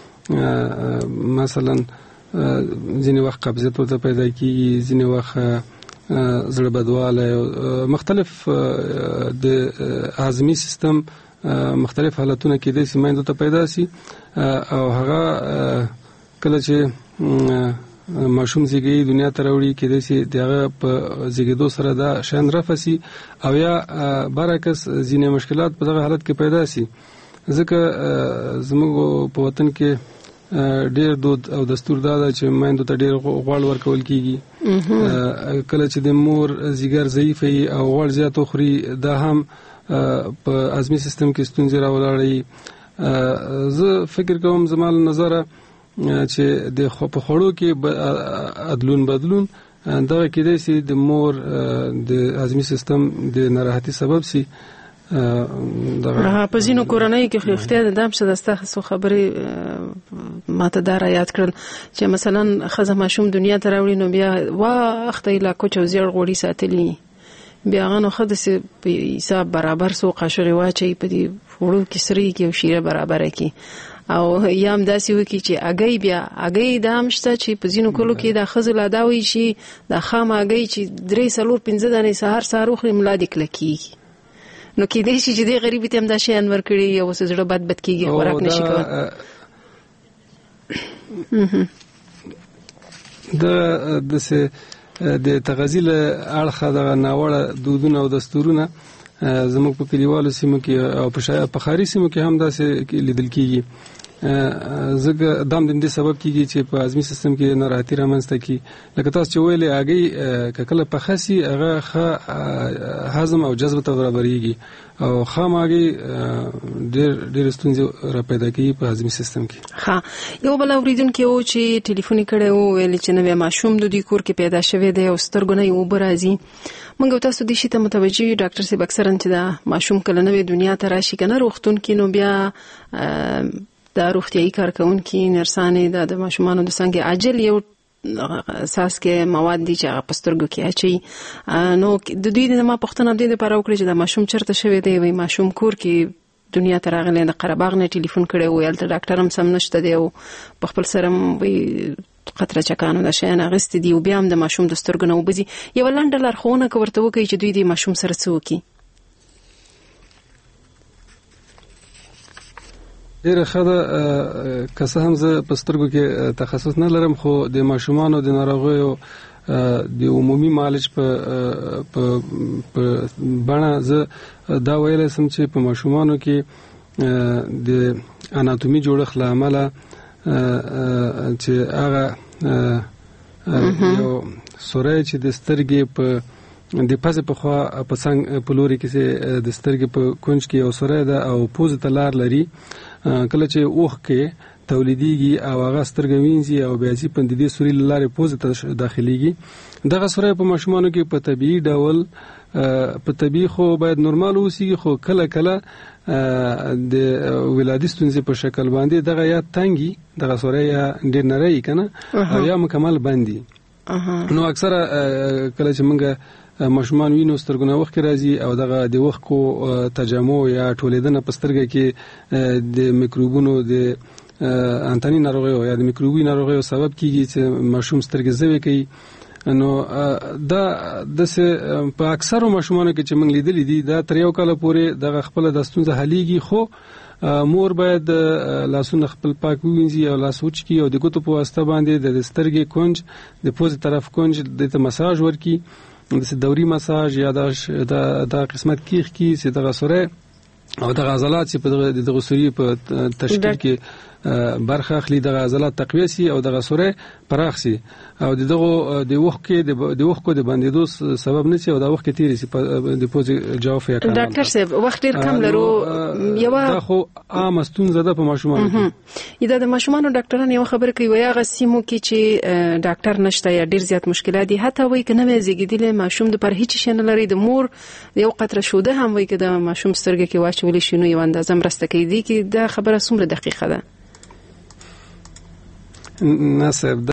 مثلا ځینې وخت قبضیت ورته پیدا کیږي ځینې وخت زړه بدواله مختلف د هاضمي سیستم مختلف حالتونه کې د سیمایندو ته پیدا شي او هغه کله چې ماشوم زیږي دنیا ته راوړي کې د سي دغه په زیږیدو سره دا شان رفسي او یا برعکس ځینې مشکلات په دغه حالت کې پیدا شي ځکه زموږ په وطن کې ډېر دود او دستور دا ده چې مایندو ته ډېر غوړ ورکول کیږي کله چې د مور زیګر ضعیف وي او غوړ زیات خوري دا هم په هاضمي سیستم کې ستونزې راولاړي زه فکر کوم زما نظر چې د په خوړو کې عدلون بدلون دا کېدای شي د مور د هاضمي سیستم د ناراحتي سبب شي دغه په ځینو کورنۍ کې خو اختیار د دام څه دسته خبرې ماته دا را یاد کړل چې مثلا خزه ماشوم دنیا ته راوړي نو بیا وخت یې لا کوچ او زیړ غوړي ساتلی بیا غنو خد سه په حساب برابر سو قاشوري واچي په دې وړو کې سری کې او شیره برابر کی او یام داسې وکی چې اگې بیا اگې دام شته چې په ځینو کولو کې د خزه لا داوي شي د خام اگې چې درې سلور پنځه دانې سهار سهار خو ملادي کلکی نو کې دې چې دې غریبي تم دا شی انور کړی یو څه زړه بد بد کیږي خوراک نشي کول د د سه د تغذیل اړخه د ناوړه دودونه او دستورونه زموږ په کلیوالو سیمو کې او په خاري سیمو کې هم داسې لیدل کیږي زګ دام د دې سبب کیږي چې په هاضمي سیستم کې ناراحتي رامنځته کی لکه تاسو چې ویلې اگې کله په خسي هغه هضم او جذب ته برابرېږي او خاماګي ډېر ډېر ستونزې را پیدا کوي په هاضمي سیستم کې ها یو بل اوریدونکو و چې ټلیفوني کړي وو ویل چې نو ماشوم د دې کور کې پیدا شوی دی او سترګونه یې وبرازي موږ تاسو د شي ته متوجي ډاکټر صاحب اکثرا چې دا ماشوم کله نوې دنیا ته راشي کنه روغتون کې نو بیا د روغتيایي کارکونکو نرسانې د ماشومانو د څنګه عاجل یو اساس کې مواد دي چې پسترګو کې اچي نو د دوی د ما پښتنه د لپاره وکړي چې د ماشوم چرته شوی دی وي ماشوم کور کې دنیا ته راغلی د قرهباغ نه ټلیفون کړي و یلته ډاکټر هم سم نشته دی او په خپل سره وي قطره چکانو د شین اغست دی او بیا هم د ماشوم د سترګو نه وبزي یو لنډ لارښوونه کوي چې دوی د ماشوم سره څه وکړي ډیره خده که څه هم زه په سترګو کې تخصص نه لرم خو د ماشومانو د ناروغیو د عمومي معالج په په بڼه زه دا ویلی سم چې په ماشومانو کې د اناتومي جوړښت له امله چې هغه یو سوری چې د سترګې په د پزې په خوا په څنګ په لوري کې د سترګې په کونج کې یو سوری ده او پوزې ته لار لري کله چې اوښ کې تولیديږي او هغه سترګې وینځي او بیا چې په دې سوري لارې پوزې ته داخليږي دغه سوری په ماشومانو کې په طبيعي ډول په طبيعي خو باید نورمال اوسيږي خو کله کله د ولادي ستونزې په شکل باندې دغه یا تنګي دغه سوری یا ډېر نری کنه او یا مکمل باندې نو اکثره کله چې موږ ماشومان وینو سترګونه وخت راځي او دغه د وخت کو تجمع یا ټولیدنه پسترګه کې د میکروبونو د انتاني ناروغیو یا د میکروبي ناروغیو سبب کیږي چې ماشوم سترګې زوي کوي نو دا د څه په اکثر ماشومانو کې چې موږ لیدل دي دا تر یو کال پورې د خپل د ستونزه حلیږي، خو مور باید لاسونه خپل پاک وینځي او لاس وچ کی او د ګوتو په واسطه باندې د سترګې کونج د پوز طرف کونج د مساج ورکی، د دوري مساج یا د د قسمت کیخ کی چې د غسره او د عضلات چې په د غسوري په تشکیل کې برخه اخلي، د عضلات تقویه سي او د غسره پراخ سي او دغه د وخت کې د وخت کو د باندې سبب نه سي او د وخت کې تیری سي د پوز جواب یا کار. ډاکټر صاحب وخت ډیر کم لرو، یو دا خو عام ستونزه ده په ماشومانو. دا د ماشومانو ډاکټران یو خبره کوي وایي هغه سیمو کې چې ډاکټر نشته یا ډیر زیات مشکلات دي، حتی وایي کنه مې زیږیدل ماشوم د پر هیڅ شي نه لري، د مور یو قطره شوده هم وایي چې د ماشوم سترګې کې واچول شي نو یو اندازه مرسته کوي. دي کې دا خبره څومره دقیقه ده؟ نه صاحب